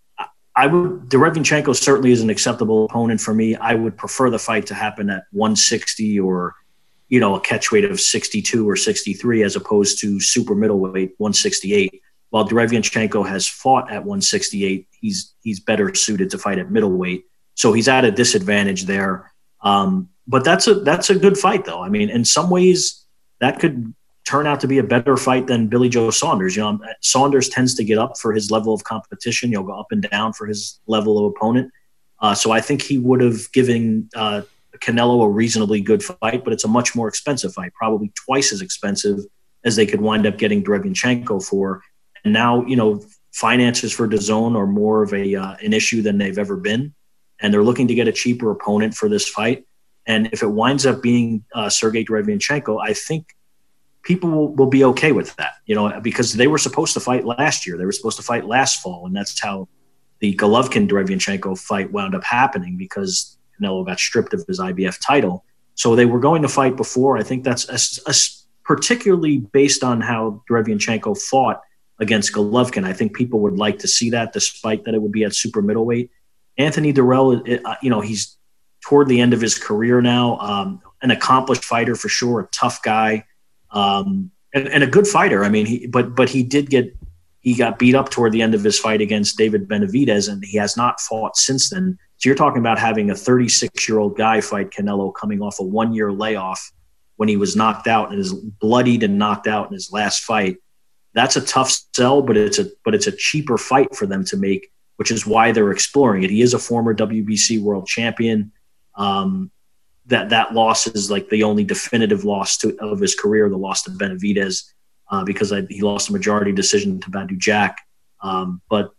I would Derevyanchenko certainly is an acceptable opponent for me. I would prefer the fight to happen at one sixty or, you know, a catch weight of sixty-two or sixty-three as opposed to super middleweight one sixty-eight. While Derevyanchenko has fought at one sixty-eight, he's he's better suited to fight at middleweight. So he's at a disadvantage there. Um, but that's a that's a good fight, though. I mean, in some ways, that could turn out to be a better fight than Billy Joe Saunders. You know, Saunders tends to get up for his level of competition. He'll go up and down for his level of opponent. Uh, so I think he would have given uh, Canelo a reasonably good fight, but it's a much more expensive fight, probably twice as expensive as they could wind up getting Derevyanchenko for. And now, you know, finances for DAZN are more of a uh, an issue than they've ever been, and they're looking to get a cheaper opponent for this fight. And if it winds up being uh, Sergey Derevyanchenko, I think people will, will be okay with that, you know, because they were supposed to fight last year. They were supposed to fight last fall, and that's how the Golovkin-Derevyanchenko fight wound up happening because Canelo got stripped of his I B F title. So they were going to fight before. I think that's a, a, particularly based on how Derevyanchenko fought against Golovkin. I think people would like to see that, despite that it would be at super middleweight. Anthony Dirrell, you know, he's toward the end of his career now, um, an accomplished fighter for sure, a tough guy, um, and, and a good fighter. I mean, he, but but he did get he got beat up toward the end of his fight against David Benavidez, and he has not fought since then. So you're talking about having a thirty-six-year-old guy fight Canelo coming off a one-year layoff when he was knocked out and is bloodied and knocked out in his last fight. That's a tough sell, but it's a but it's a cheaper fight for them to make, which is why they're exploring it. He is a former W B C world champion. Um, that that loss is like the only definitive loss to, of his career, the loss to Benavidez, uh, because I, he lost a majority decision to Badou Jack. Um, but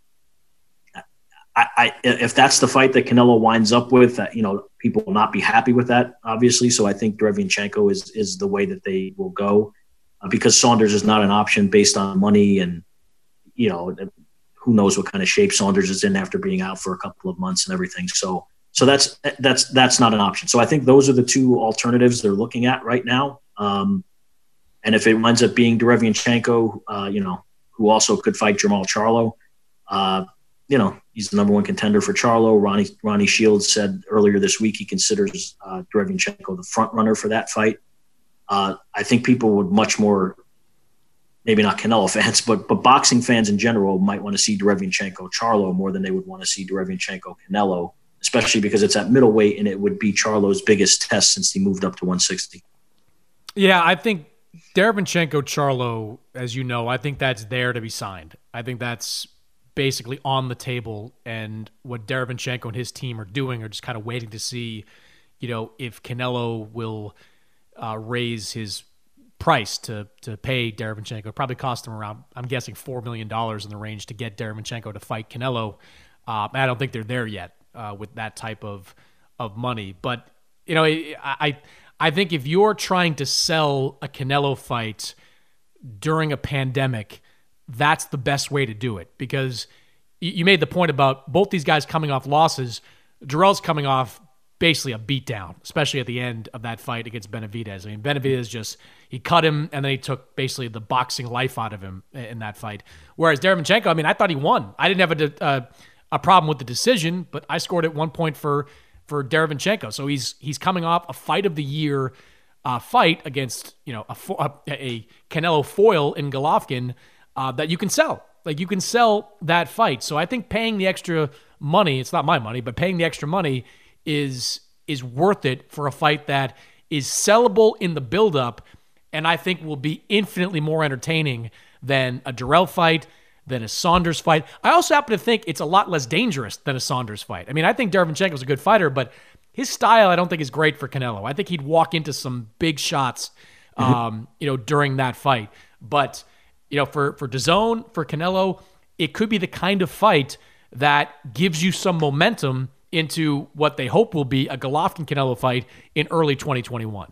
I, I, if that's the fight that Canelo winds up with, uh, you know, people will not be happy with that, obviously. So I think Derevyanchenko is is the way that they will go, uh, because Saunders is not an option based on money, and you know, who knows what kind of shape Saunders is in after being out for a couple of months and everything. So so that's that's that's not an option. So I think those are the two alternatives they're looking at right now. Um, and if it winds up being Derevyanchenko, uh, you know, who also could fight Jermall Charlo, uh, you know, he's the number one contender for Charlo. Ronnie Ronnie Shields said earlier this week he considers uh, Derevyanchenko the front runner for that fight. Uh, I think people would much more, maybe not Canelo fans, but but boxing fans in general might want to see Derevyanchenko Charlo more than they would want to see Derevyanchenko Canelo, especially because it's at middleweight and it would be Charlo's biggest test since he moved up to one sixty. Yeah, I think Derevyanchenko Charlo, as you know, I think that's there to be signed. I think that's basically on the table, and what Derevyanchenko and his team are doing are just kind of waiting to see, you know, if Canelo will uh, raise his price to to pay Derevyanchenko. It probably cost him around, I'm guessing, four million dollars in the range to get Derevyanchenko to fight Canelo. Uh, I don't think they're there yet uh, with that type of of money. But, you know, I I think if you're trying to sell a Canelo fight during a pandemic, that's the best way to do it, because you made the point about both these guys coming off losses. Dirrell's coming off basically a beatdown, especially at the end of that fight against Benavidez. I mean, Benavidez just, he cut him, and then he took basically the boxing life out of him in that fight. Whereas Derevyanchenko, I mean, I thought he won. I didn't have a, a, a problem with the decision, but I scored at one point for for Derevyanchenko. So he's he's coming off a fight of the year uh, fight against, you know, a, a, a Canelo foil in Golovkin uh, that you can sell. Like, you can sell that fight. So I think paying the extra money, it's not my money, but paying the extra money is is worth it for a fight that is sellable in the buildup, and I think will be infinitely more entertaining than a Dirrell fight, than a Saunders fight. I also happen to think it's a lot less dangerous than a Saunders fight. I mean, I think Derevyanchenko's a good fighter, but his style I don't think is great for Canelo. I think he'd walk into some big shots, um, mm-hmm. you know, during that fight. But, you know, for, for DAZN, for Canelo, it could be the kind of fight that gives you some momentum into what they hope will be a Golovkin-Canelo fight in early twenty twenty-one.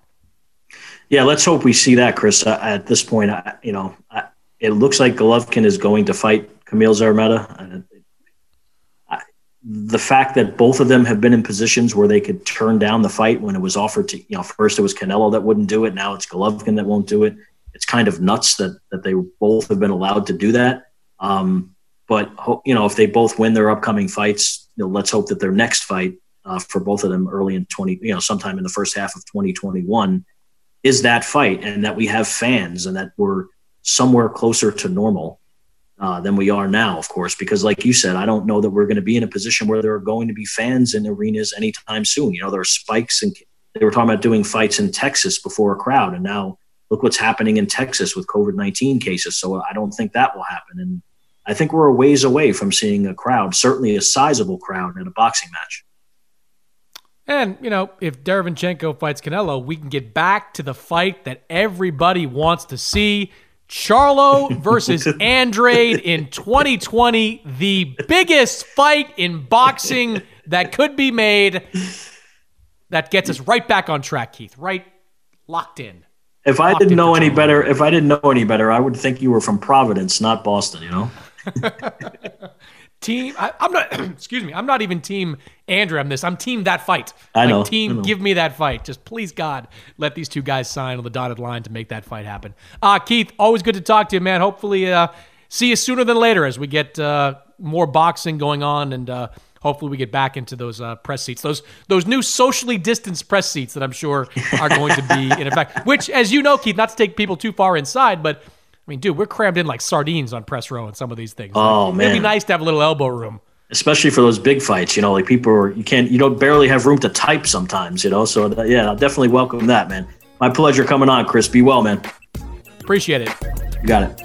Yeah, let's hope we see that, Chris. Uh, at this point, I, you know, I, it looks like Golovkin is going to fight Kamil Szeremeta. I, the fact that both of them have been in positions where they could turn down the fight when it was offered to, you know, first it was Canelo that wouldn't do it. Now it's Golovkin that won't do it. It's kind of nuts that that they both have been allowed to do that. Um, but, you know, if they both win their upcoming fights, you know, let's hope that their next fight uh, for both of them early in twenty, you know, sometime in the first half of twenty twenty-one is that fight, and that we have fans, and that we're somewhere closer to normal uh, than we are now, of course, because like you said, I don't know that we're going to be in a position where there are going to be fans in arenas anytime soon. You know, there are spikes, and they were talking about doing fights in Texas before a crowd, and now look what's happening in Texas with COVID nineteen cases. So I don't think that will happen. And I think we're a ways away from seeing a crowd, certainly a sizable crowd, in a boxing match. And, you know, if Derevyanchenko fights Canelo, we can get back to the fight that everybody wants to see. Charlo versus Andrade in twenty twenty, the biggest fight in boxing that could be made. That gets us right back on track, Keith, right locked in. If I didn't know any better, if I didn't know any better, I would think you were from Providence, not Boston, you know? team. I, I'm not. Excuse me. I'm not even team Andrew on this. I'm team that fight. I know. Like, team, I know. give me that fight. Just please, God, let these two guys sign on the dotted line to make that fight happen. Uh, Keith, always good to talk to you, man. Hopefully, uh, see you sooner than later as we get uh, more boxing going on, and uh, hopefully we get back into those uh, press seats, those those new socially distanced press seats that I'm sure are going to be in effect. Which, as you know, Keith, not to take people too far inside, but I mean, dude, we're crammed in like sardines on press row and some of these things. Oh, like, man. It'd be nice to have a little elbow room. Especially for those big fights, you know, like people are, you can't, you don't barely have room to type sometimes, you know. So, that, yeah, I'll definitely welcome that, man. My pleasure coming on, Chris. Be well, man. Appreciate it. You got it.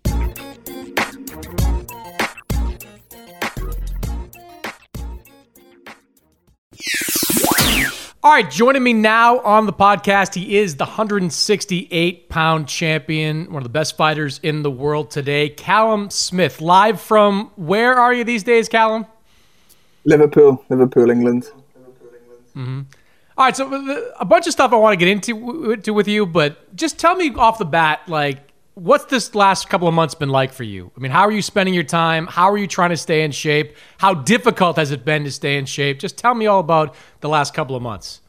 All right, joining me now on the podcast, he is the one sixty-eight pound champion, one of the best fighters in the world today, Callum Smith. Live from, where are you these days, Callum? Liverpool, Liverpool, England. Mm-hmm. All right, so a bunch of stuff I want to get into to with you, but just tell me off the bat, like, what's this last couple of months been like for you? I mean, how are you spending your time? How are you trying to stay in shape? How difficult has it been to stay in shape? Just tell me all about the last couple of months.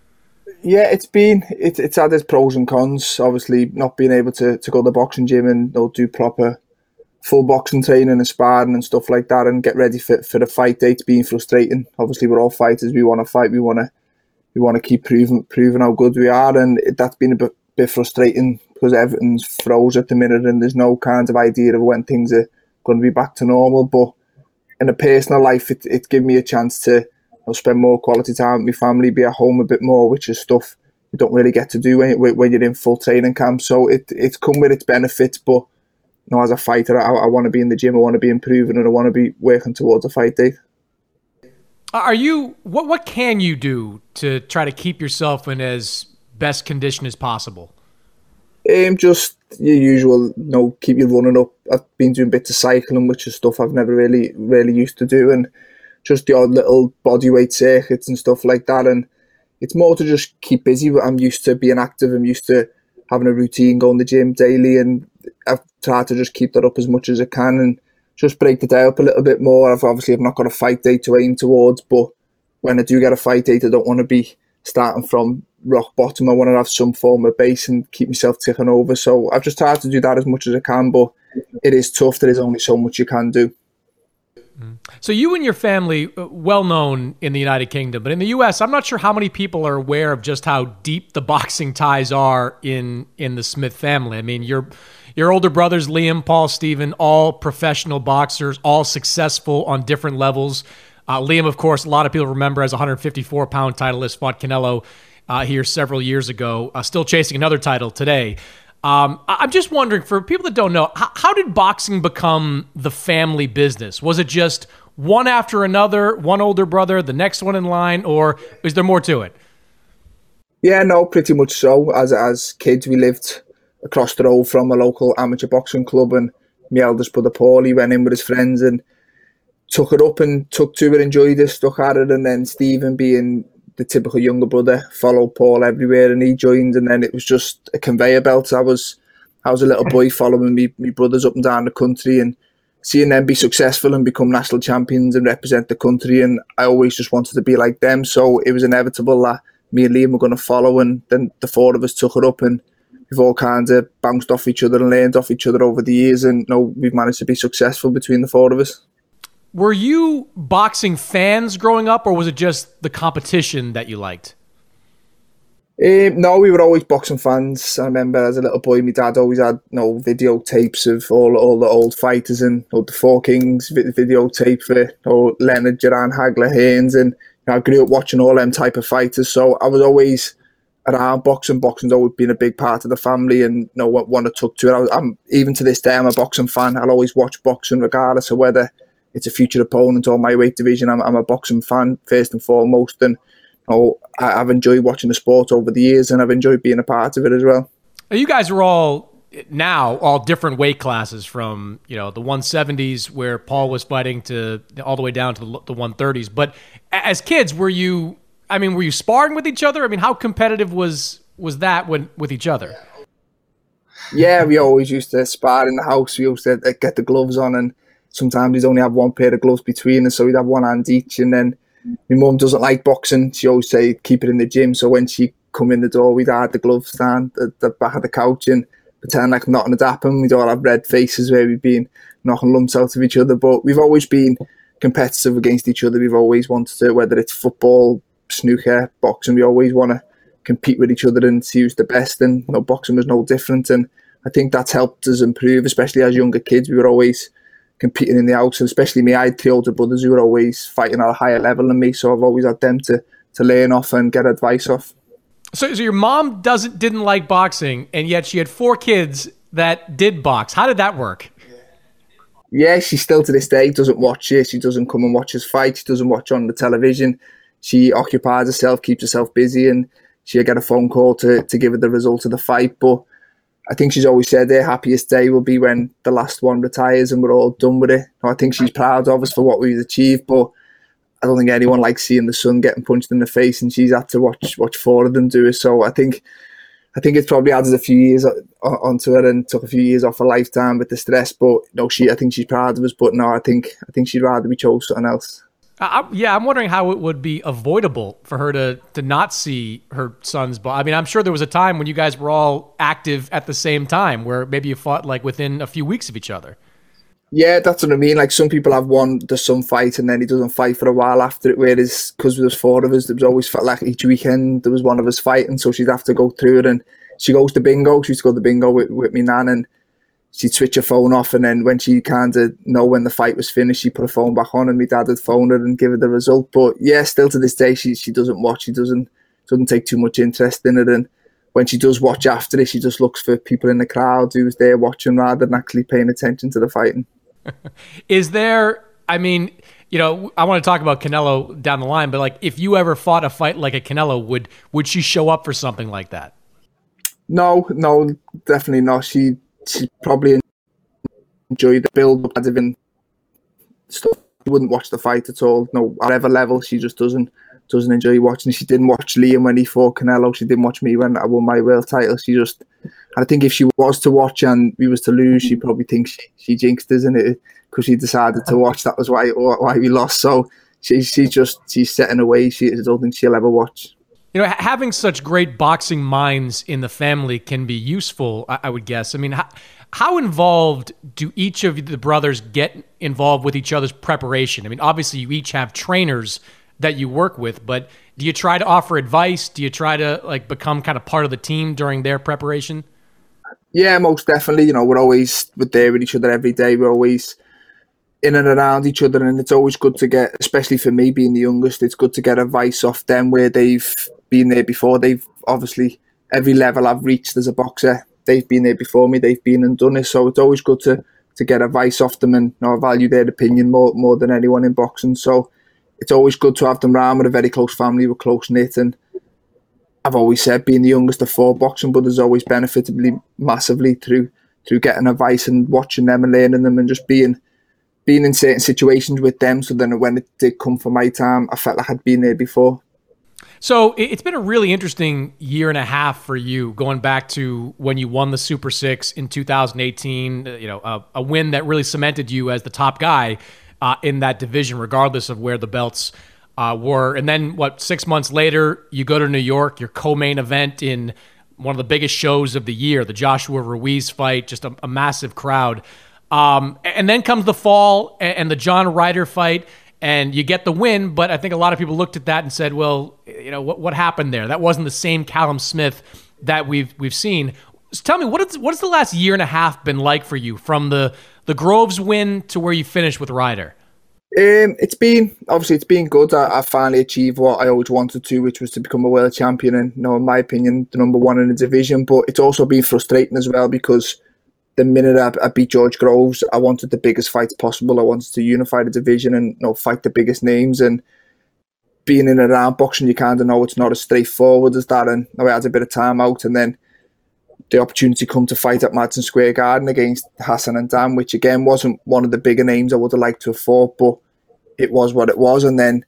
Yeah, it's been, it, it's had its pros and cons. Obviously, not being able to, to go to the boxing gym and you know, do proper full boxing training and sparring and stuff like that and get ready for, for the fight day. It's been frustrating. Obviously, we're all fighters. We want to fight. We want to we want to keep proving proving how good we are. And it, that's been a bit, bit frustrating because everything's froze at the minute and there's no kind of idea of when things are going to be back to normal. But in a personal life, it, it gave me a chance to you know, spend more quality time with my family, be at home a bit more, which is stuff you don't really get to do when, when you're in full training camp. So it it's come with its benefits, but you know, as a fighter, I, I want to be in the gym, I want to be improving, and I want to be working towards a fight day. Are you, what, what can you do to try to keep yourself in as best condition as possible? Um, just your usual, you know, keep you running up. I've been doing bits of cycling, which is stuff I've never really, really used to do, and just the odd little bodyweight circuits and stuff like that. And it's more to just keep busy. I'm used to being active. I'm used to having a routine, going to the gym daily, and I've tried to just keep that up as much as I can and just break the day up a little bit more. I've obviously I've not got a fight day to aim towards, but when I do get a fight date, I don't want to be starting from rock bottom. I want to have some form of base and keep myself ticking over. So I've just tried to do that as much as I can, but it is tough. There is only so much you can do. So you and your family, well known in the United Kingdom, but in the U S, I'm not sure how many people are aware of just how deep the boxing ties are in in the Smith family. I mean, your your older brothers, Liam, Paul, Stephen, all professional boxers, all successful on different levels. Uh, Liam, of course, a lot of people remember as a one fifty-four pound titleist, fought Canelo uh, here several years ago, uh, still chasing another title today. Um, I'm just wondering, for people that don't know, how, how did boxing become the family business? Was it just one after another, one older brother, the next one in line, or is there more to it? Yeah, no, pretty much so. As as kids, we lived across the road from a local amateur boxing club, and my eldest brother Paul, he went in with his friends and took it up and took to it, enjoyed it, stuck at it, and then Stephen, being the typical younger brother, followed Paul everywhere, and he joined, and then it was just a conveyor belt. I was I was a little boy following me, me brothers up and down the country and seeing them be successful and become national champions and represent the country, and I always just wanted to be like them. So it was inevitable that me and Liam were going to follow, and then the four of us took it up, and we've all kind of bounced off each other and learned off each other over the years, and you know, we've managed to be successful between the four of us. Were you boxing fans growing up, or was it just the competition that you liked? Um, no, we were always boxing fans. I remember as a little boy, my dad always had you know, videotapes of all all the old fighters, and you know, the Four Kings videotape for you know, Leonard, Duran, Hagler, Haynes, and you know, I grew up watching all them type of fighters. So I was always around boxing. Boxing's always been a big part of the family, and you know, one I took to it. I was, I'm even to this day, I'm a boxing fan. I'll always watch boxing regardless of whether it's a future opponent or my weight division. I'm, I'm a boxing fan first and foremost, and you know, I, I've enjoyed watching the sport over the years, and I've enjoyed being a part of it as well. You guys are all now all different weight classes, from you know the one seventies where Paul was fighting to all the way down to the, the one thirties. But as kids, were you? I mean, were you sparring with each other? I mean, how competitive was was that when with each other? Yeah, we always used to spar in the house. We used to get the gloves on, and sometimes we'd only have one pair of gloves between us, so we'd have one hand each. And then my mum doesn't like boxing. She always say keep it in the gym. So when she come in the door, we'd hide the gloves stand at the back of the couch and pretend like nothing had happened. We'd all have red faces where we'd been knocking lumps out of each other. But we've always been competitive against each other. We've always wanted to, whether it's football, snooker, boxing, we always want to compete with each other and see who's the best. And you know, boxing was no different. And I think that's helped us improve, especially as younger kids. We were always competing in the house, and especially me, I had three older brothers who were always fighting at a higher level than me. So I've always had them to to learn off and get advice off. So, so your mom doesn't didn't like boxing, and yet she had four kids that did box. How did that work? Yeah, she still to this day doesn't watch it. She doesn't come and watch us fight. She doesn't watch on the television. She occupies herself, keeps herself busy, and she'll get a phone call to, to give her the result of the fight. But I think she's always said her happiest day will be when the last one retires and we're all done with it. I think she's proud of us for what we've achieved, but I don't think anyone likes seeing the son getting punched in the face, and she's had to watch watch four of them do it. So I think I think it's probably added a few years onto her and took a few years off her lifetime with the stress. But no, she I think she's proud of us. But no, I think I think she'd rather we chose something else. I, yeah, I'm wondering how it would be avoidable for her to to not see her son's ball. I mean, I'm sure there was a time when you guys were all active at the same time, where maybe you fought like within a few weeks of each other. Yeah, that's what I mean. Like some people have one, the son fight, and then he doesn't fight for a while after it. Whereas because there was four of us, there was always felt like each weekend there was one of us fighting, so she'd have to go through it. And she goes to bingo. She used to go to bingo with, with me nan, and she'd switch her phone off, and then when she kind of know when the fight was finished, she'd put her phone back on, and my dad would phone her and give her the result. But yeah, still to this day, she she doesn't watch. She doesn't doesn't take too much interest in it. And when she does watch after it, she just looks for people in the crowd who's there watching rather than actually paying attention to the fighting. Is there, I mean, you know, I want to talk about Canelo down the line, but like if you ever fought a fight like a Canelo, would would she show up for something like that? No, no, definitely not. She she probably enjoyed the build-up, as even stuff. She wouldn't watch the fight at all. No, at whatever level, she just doesn't doesn't enjoy watching. She didn't watch Liam when he fought Canelo. She didn't watch me when I won my world title. She just, I think if she was to watch and we was to lose, she probably thinks she, she jinxed us in it because she decided to watch. That was why why we lost. So she she's just she's setting away. She I don't think she'll ever watch. You know, having such great boxing minds in the family can be useful, I, I would guess. I mean, how, how involved do each of the brothers get involved with each other's preparation? I mean, obviously you each have trainers that you work with, but do you try to offer advice? Do you try to like become kind of part of the team during their preparation? Yeah, most definitely. You know, we're always we're there with each other every day. We're always in and around each other, and it's always good to get, especially for me being the youngest, it's good to get advice off them where they've been there before. They've obviously, every level I've reached as a boxer, they've been there before me, they've been and done it. So it's always good to to get advice off them, and you know, I value their opinion more more than anyone in boxing. So it's always good to have them around. With a very close family, we're close knit, and I've always said being the youngest of four boxing brothers always benefited me massively through through getting advice and watching them and learning them and just being being in certain situations with them. So then when it did come for my time, I felt like I'd been there before. So it's been a really interesting year and a half for you, going back to when you won the Super Six in two thousand eighteen, you know, a, a win that really cemented you as the top guy uh, in that division, regardless of where the belts uh, were. And then, what, six months later, you go to New York, your co-main event in one of the biggest shows of the year, the Joshua Ruiz fight, just a, a massive crowd. Um, and then comes the fall and, and the John Ryder fight, and you get the win, but I think a lot of people looked at that and said, well, you know, what what happened there? That wasn't the same Callum Smith that we've we've seen. So tell me, what is what has the last year and a half been like for you, from the, the Groves win to where you finished with Ryder? Um, it's been, obviously it's been good. I, I finally achieved what I always wanted to, which was to become a world champion and, you know, in my opinion, the number one in the division. But it's also been frustrating as well, because the minute I, I beat George Groves, I wanted the biggest fights possible. I wanted to unify the division and, you know, fight the biggest names. And being in and around boxing, you kind of know it's not as straightforward as that. And you know, I had a bit of time out, and then the opportunity come to fight at Madison Square Garden against Hassan and Dan, which again wasn't one of the bigger names I would have liked to have fought, but it was what it was. And then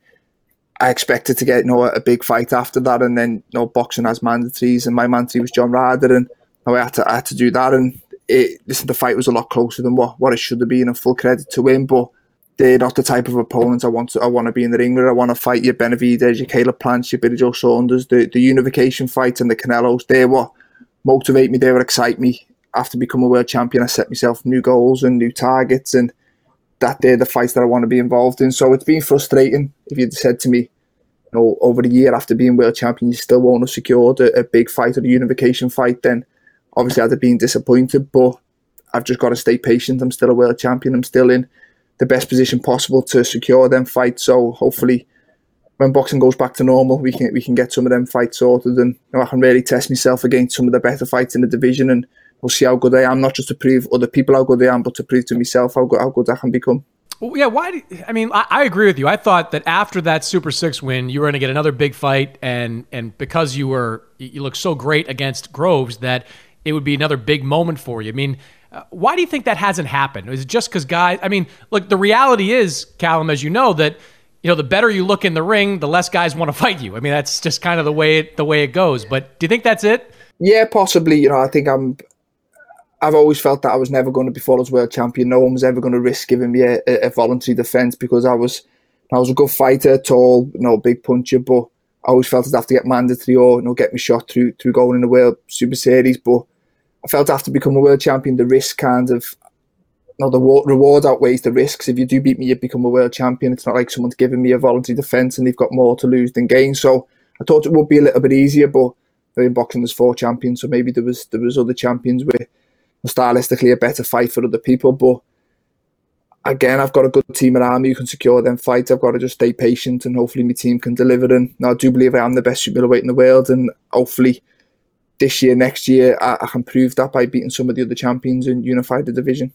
I expected to get, you know, a big fight after that, and then, you know, boxing has mandatories, and my mandatory was John Ryder, and you know, I had to I had to do that. And it, listen, the fight was a lot closer than what, what it should have been, and full credit to him, but they're not the type of opponents I want to I want to be in the ring with. I want to fight your Benavidez, your Caleb Plants, your Billy Joe Saunders, the, the unification fights and the Canelos. They're what motivate me, they what excite me. After becoming a world champion, I set myself new goals and new targets, and that they're the fights that I want to be involved in. So it's been frustrating. If you'd said to me, you know, over a year after being world champion, you still won't have secured a, a big fight or a unification fight, then obviously I'd have been disappointed, but I've just got to stay patient. I'm still a world champion. I'm still in the best position possible to secure them fights. So hopefully when boxing goes back to normal, we can we can get some of them fights sorted, and you know, I can really test myself against some of the better fights in the division, and we'll see how good I am, not just to prove other people how good I am, but to prove to myself how good, how good I can become. Well, yeah, why? Do, I mean, I, I agree with you. I thought that after that Super Six win, you were going to get another big fight, and and because you were you looked so great against Groves, that it would be another big moment for you. I mean, uh, why do you think that hasn't happened? Is it just because guys? I mean, look, the reality is, Callum, as you know, that you know the better you look in the ring, the less guys want to fight you. I mean, that's just kind of the way it, the way it goes. But do you think that's it? Yeah, possibly. You know, I think I'm. I've always felt that I was never going to be fought as world champion. No one was ever going to risk giving me a, a voluntary defence, because I was I was a good fighter, tall, you know, big puncher, but I always felt I'd have to get mandatory or you know get me shot through through going in the World Super Series. But I felt after becoming a world champion, the risk kind of, you know, the reward outweighs the risks. If you do beat me, you become a world champion. It's not like someone's giving me a voluntary defence and they've got more to lose than gain. So I thought it would be a little bit easier, but in boxing there's four champions, so maybe there was there was other champions with stylistically a better fight for other people. But again, I've got a good team around me who can secure them fights. I've got to just stay patient, and hopefully my team can deliver. And I do believe I am the best super middleweight in the world, and hopefully this year, next year, I, I can prove that by beating some of the other champions and unify the division.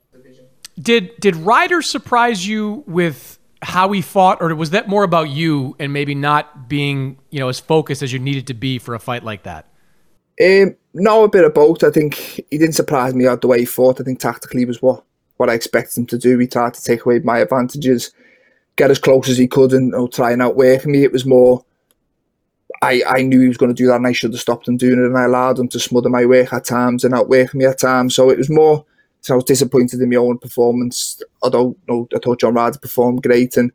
Did did Ryder surprise you with how he fought, or was that more about you and maybe not being, you know, as focused as you needed to be for a fight like that? Um, no, a bit of both. I think he didn't surprise me out the way he fought. I think tactically was what, what I expected him to do. He tried to take away my advantages, get as close as he could, and you know, try and outwork me. It was more, I, I knew he was going to do that, and I should have stopped him doing it, and I allowed him to smother my work at times and outwork me at times. So it was more, so I was disappointed in my own performance, although you know, I thought John Ryder performed great, and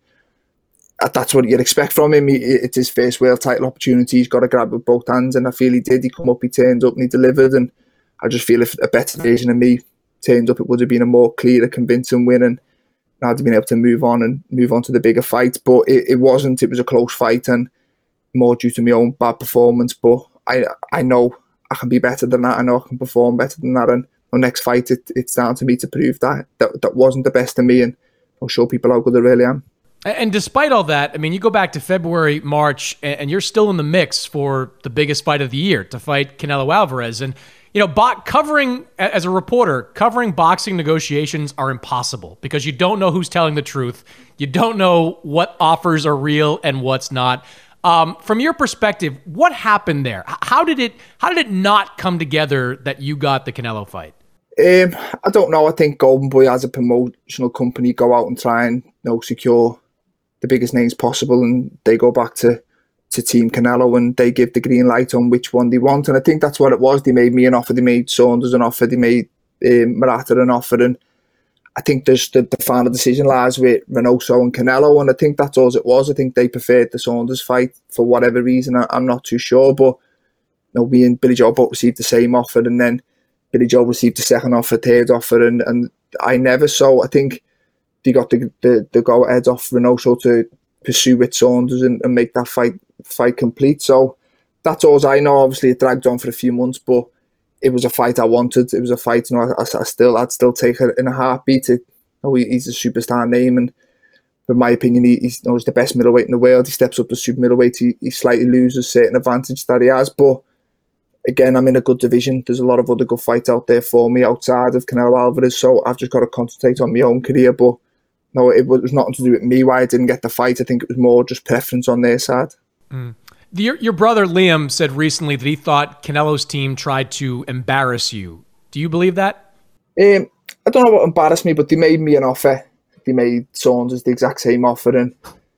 that's what you'd expect from him. It's his first world title opportunity. He's got to grab with both hands, and I feel he did. He come up, he turned up, and he delivered. And I just feel if a better version of me turned up, it would have been a more clear, convincing win, and I'd have been able to move on and move on to the bigger fight. But it, it wasn't. It was a close fight, and more due to my own bad performance. But I I know I can be better than that. I know I can perform better than that. And the next fight, it, it's down to me to prove that that that wasn't the best of me, and I'll show people how good I really am. And despite all that, I mean, you go back to February, March, and you're still in the mix for the biggest fight of the year, to fight Canelo Alvarez. And, you know, bo- covering, as a reporter, covering boxing negotiations are impossible because you don't know who's telling the truth. You don't know what offers are real and what's not. Um, from your perspective, what happened there? How did it, how did it not come together that you got the Canelo fight? Um, I don't know. I think Golden Boy, as a promotional company, go out and try and you know secure the biggest names possible, and they go back to, to Team Canelo and they give the green light on which one they want. And I think that's what it was. They made me an offer, they made Saunders an offer, they made um, Murata an offer, and I think there's the, the final decision lies with Reynoso and Canelo, and I think that's all it was. I think they preferred the Saunders fight for whatever reason. I, I'm not too sure, but you know, me and Billy Joe both received the same offer, and then Billy Joe received the second offer, third offer, and, and I never. So I think they got the, the, the go-ahead off Reynoso to pursue with Saunders and, and make that fight fight complete. So that's all I know. Obviously, it dragged on for a few months, but it was a fight I wanted. It was a fight, you know, I, I still, I'd still take it in a heartbeat. It, you know, he, he's a superstar name, and in my opinion, he, he's, you know, he's the best middleweight in the world. He steps up to super middleweight. He, he slightly loses certain advantage that he has, but again, I'm in a good division. There's a lot of other good fights out there for me outside of Canelo Alvarez, so I've just got to concentrate on my own career. But no, it was nothing to do with me why I didn't get the fight. I think it was more just preference on their side. Mm. The, your, your brother Liam said recently that he thought Canelo's team tried to embarrass you. Do you believe that? Um, I don't know what embarrassed me, but they made me an offer. They made Saunders the exact same offer, and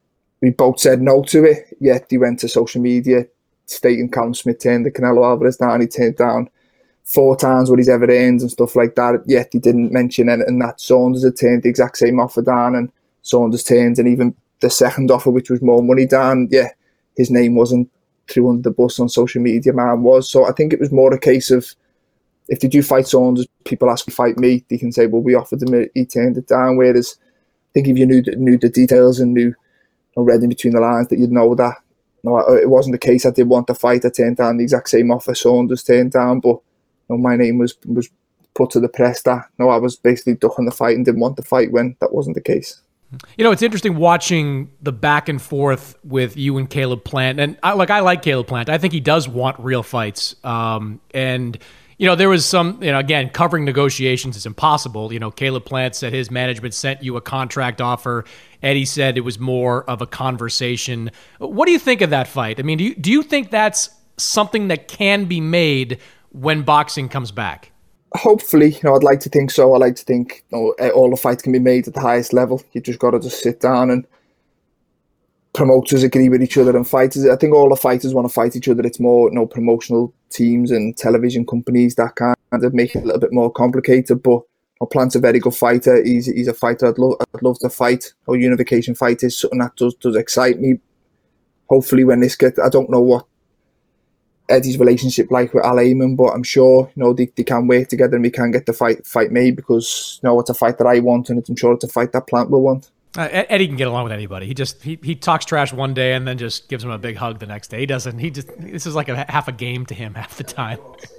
we both said no to it. Yet they went to social media stating Callum Smith turned the Canelo Alvarez down. He turned down four times what he's ever earned and stuff like that. Yet he didn't mention anything that Saunders had turned the exact same offer down, and Saunders turned, and even the second offer, which was more money down, yeah, his name wasn't thrown under the bus on social media. Man was. So I think it was more a case of, if they do fight Saunders, people ask to fight me, they can say, well, we offered him it, he turned it down. Whereas I think if you knew knew the details and knew, or read in between the lines, that you'd know that no, it wasn't the case. I did want to fight. I turned down the exact same offer Saunders turned down, but you know, my name was was put to the press that no, I was basically ducking the fight and didn't want to fight when that wasn't the case. You know, it's interesting watching the back and forth with you and Caleb Plant, and I, like I like Caleb Plant. I think he does want real fights, um, and. You know, there was some, you know, again, covering negotiations is impossible. You know, Caleb Plant said his management sent you a contract offer. Eddie said it was more of a conversation. What do you think of that fight? I mean, do you, do you think that's something that can be made when boxing comes back? Hopefully, you know, I'd like to think so. I like to think you know, all the fights can be made at the highest level. You just got to just sit down and promoters agree with each other and fighters. I think all the fighters want to fight each other. It's more, you know, promotional teams and television companies that kind of make it a little bit more complicated. But you know, Plant's a very good fighter. He's he's a fighter I'd love I'd love to fight. Or unification fight is something that does does excite me. Hopefully, when this gets, I don't know what Eddie's relationship like with Al Heyman, but I'm sure you know they, they can work together and we can get the fight fight made, because you know it's a fight that I want, and I'm sure it's a fight that Plant will want. Uh, Eddie can get along with anybody. He just he, he talks trash one day and then just gives him a big hug the next day. He doesn't. He just this is like a half a game to him half the time.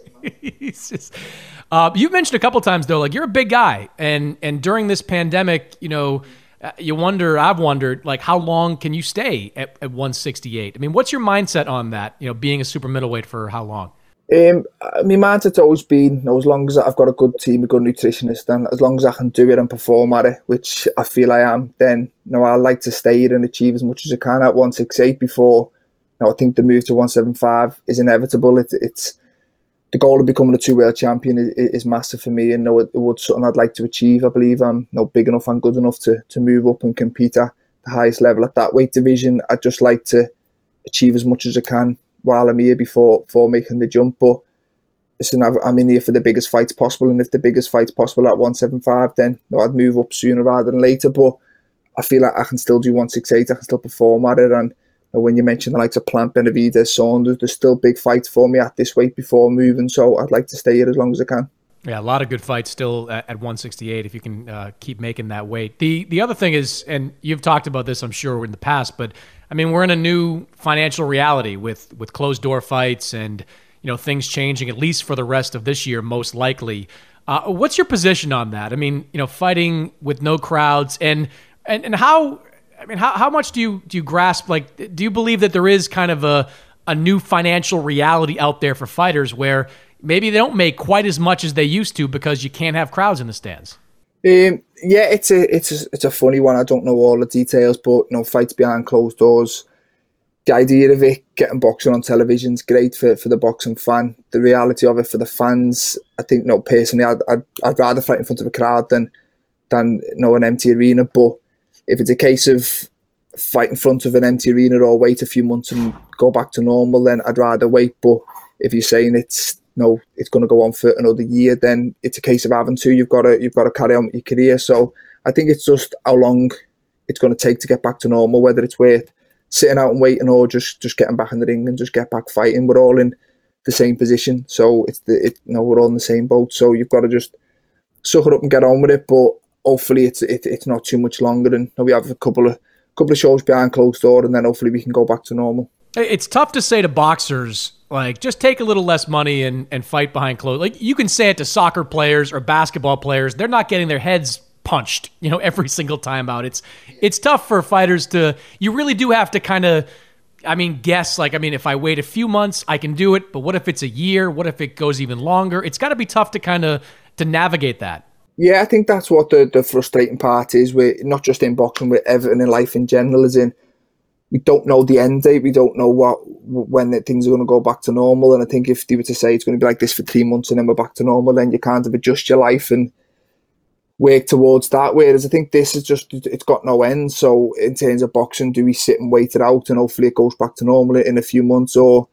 He's just. Uh, you've mentioned a couple times though, like you're a big guy, and and during this pandemic, you know, uh, you wonder. I've wondered, like, how long can you stay at, at one sixty-eight? I mean, what's your mindset on that? You know, being a super middleweight for how long? Um, my mindset's always been, you know, as long as I've got a good team, a good nutritionist, and as long as I can do it and perform at it, which I feel I am, then you know I like to stay here and achieve as much as I can at one sixty-eight before. You know, I think the move to one seventy-five is inevitable. It, it's the goal of becoming a two-world champion is, is massive for me, and you know, it, it would something I'd like to achieve. I believe I'm you know, big enough and good enough to to move up and compete at the highest level at that weight division. I'd just like to achieve as much as I can while I'm here before, before making the jump. But listen, I'm in here for the biggest fights possible, and if the biggest fight's possible at one seventy-five, then you know, I'd move up sooner rather than later. But I feel like I can still do one sixty-eight, I can still perform at it, and you know, when you mention the likes of Plant, Benavidez, Saunders, there's still big fights for me at this weight before moving, so I'd like to stay here as long as I can. Yeah, a lot of good fights still at, at one sixty-eight if you can uh, keep making that weight. The the other thing is, and you've talked about this, I'm sure, in the past, but I mean, we're in a new financial reality with with closed door fights and you know things changing, at least for the rest of this year, most likely. Uh, what's your position on that? I mean, you know, fighting with no crowds, and and and how? I mean, how how much do you do you grasp? Like, do you believe that there is kind of a a new financial reality out there for fighters where maybe they don't make quite as much as they used to because you can't have crowds in the stands? Um, yeah, it's a it's a, it's a funny one. I don't know all the details, but you know, fights behind closed doors. The idea of it, getting boxing on television is great for, for the boxing fan. The reality of it for the fans, I think, you know, personally, I'd, I'd I'd rather fight in front of a crowd than than you know an empty arena. But if it's a case of fight in front of an empty arena or wait a few months and go back to normal, then I'd rather wait. But if you're saying it's no, it's going to go on for another year, then it's a case of having to. You've got to, you've got to carry on with your career. So I think it's just how long it's going to take to get back to normal, whether it's worth sitting out and waiting or just, just getting back in the ring and just get back fighting. We're all in the same position, so it's the, it, you know, we're all in the same boat. So you've got to just suck it up and get on with it. But hopefully it's it, it's not too much longer, and you know, we have a couple of couple of shows behind closed door, and then hopefully we can go back to normal. It's tough to say to boxers, like, just take a little less money and, and fight behind closed. Like, you can say it to soccer players or basketball players. They're not getting their heads punched, you know, every single time out. It's it's tough for fighters to, you really do have to kind of, I mean, guess, like, I mean, if I wait a few months, I can do it. But what if it's a year? What if it goes even longer? It's got to be tough to kind of, to navigate that. Yeah, I think that's what the, the frustrating part is, with not just in boxing, with everything in life in general, is in, we don't know the end date. We don't know what when things are going to go back to normal. And I think if they were to say it's going to be like this for three months and then we're back to normal, then you kind of adjust your life and work towards that. Whereas I think this is just, it's got no end. So in terms of boxing, do we sit and wait it out and hopefully it goes back to normal in a few months? Or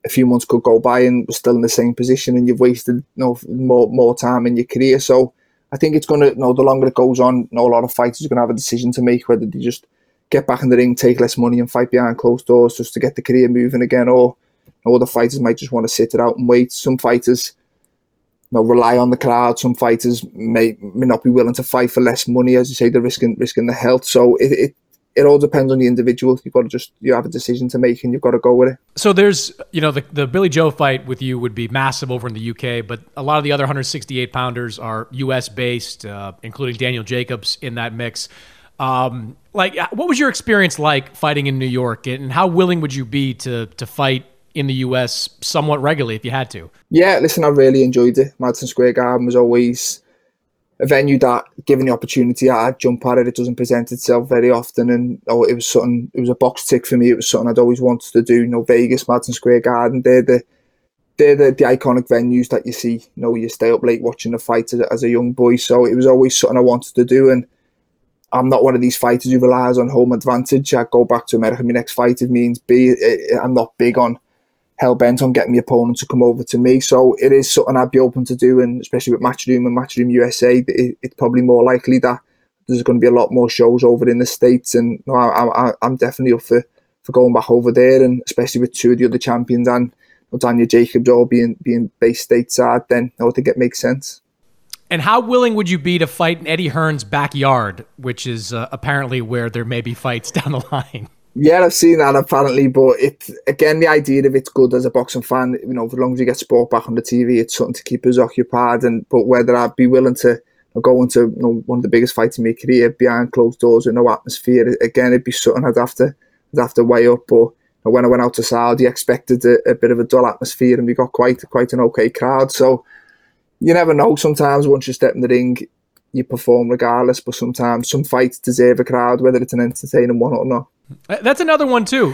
a few months could go by and we're still in the same position, and you've wasted you know, more more time in your career. So I think it's going to, you know, the longer it goes on, you know, a lot of fighters are going to have a decision to make, whether they just get back in the ring, take less money and fight behind closed doors just to get the career moving again, or you know, other fighters might just want to sit it out and wait. Some fighters you know, rely on the crowd. Some fighters may may not be willing to fight for less money, as you say, they're risking risking their health. So it, it it all depends on the individual. You've got to just, you have a decision to make and you've got to go with it. So there's, you know, the, the Billy Joe fight with you would be massive over in the U K, but a lot of the other one sixty-eight pounders are U S based, uh, including Daniel Jacobs in that mix. Um, like, what was your experience like fighting in New York, and how willing would you be to to fight in the U S somewhat regularly if you had to? Yeah, listen, I really enjoyed it. Madison Square Garden was always a venue that, given the opportunity, I'd jump at it. It doesn't present itself very often, and oh, it was something. It was a box tick for me. It was something I'd always wanted to do. You know, Vegas, Madison Square Garden, they're the they're the, the iconic venues that you see. You know, you stay up late watching the fight as, as a young boy. So it was always something I wanted to do, and I'm not one of these fighters who relies on home advantage. I go back to America. My next fight, it means B. I'm not big on hell bent on getting my opponent to come over to me. So it is something I'd be open to do, and especially with Matchroom and Matchroom U S A, it, it's probably more likely that there's going to be a lot more shows over in the States, and you know, I, I, I'm definitely up for, for going back over there, and especially with two of the other champions and you know, Daniel Jacobs all being being based stateside, then I think it makes sense. And how willing would you be to fight in Eddie Hearn's backyard, which is uh, apparently where there may be fights down the line? Yeah, I've seen that apparently, but it again, the idea of it's good as a boxing fan. You know, as long as you get sport back on the T V, it's something to keep us occupied. And but whether I'd be willing to go into you know, one of the biggest fights in my career behind closed doors with no atmosphere, again, it'd be something I'd have to I'd have to weigh up. But when I went out to Saudi, I expected a, a bit of a dull atmosphere, and we got quite quite an okay crowd. So you never know. Sometimes once you step in the ring, you perform regardless. But sometimes some fights deserve a crowd, whether it's an entertaining one or not. That's another one too.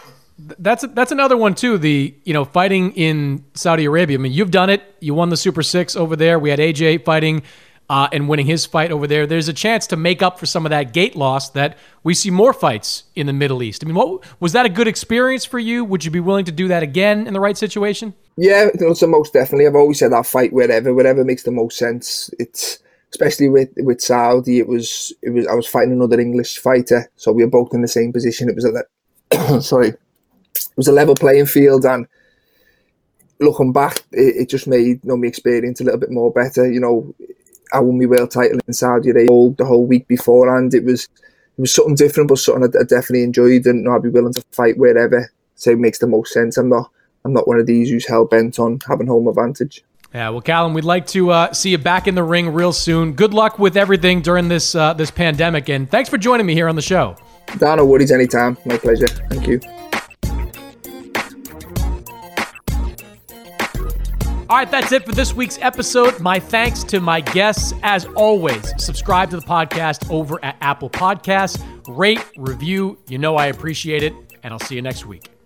That's that's another one too. The you know fighting in Saudi Arabia. I mean, you've done it. You won the Super Six over there. We had A J fighting uh, and winning his fight over there. There's a chance to make up for some of that gate loss that we see more fights in the Middle East. I mean, what was that a good experience for you? Would you be willing to do that again in the right situation? Yeah, so most definitely. I've always said I'll fight wherever, wherever makes the most sense. It's especially with, with Saudi, it was it was I was fighting another English fighter, so we were both in the same position. It was a le- sorry, it was a level playing field, and looking back, it, it just made you know my experience a little bit more better. You know, I won my world title in Saudi Arabia the whole week beforehand. It was it was something different, but something I, I definitely enjoyed, and you know, I'd be willing to fight wherever. So it makes the most sense. I'm not I'm not one of these who's hell bent on having home advantage. Yeah, well, Callum, we'd like to uh, see you back in the ring real soon. Good luck with everything during this uh, this pandemic, and thanks for joining me here on the show. Dan, no worries, anytime. My pleasure. Thank you. All right, that's it for this week's episode. My thanks to my guests. As always, subscribe to the podcast over at Apple Podcasts. Rate, review. You know I appreciate it, and I'll see you next week.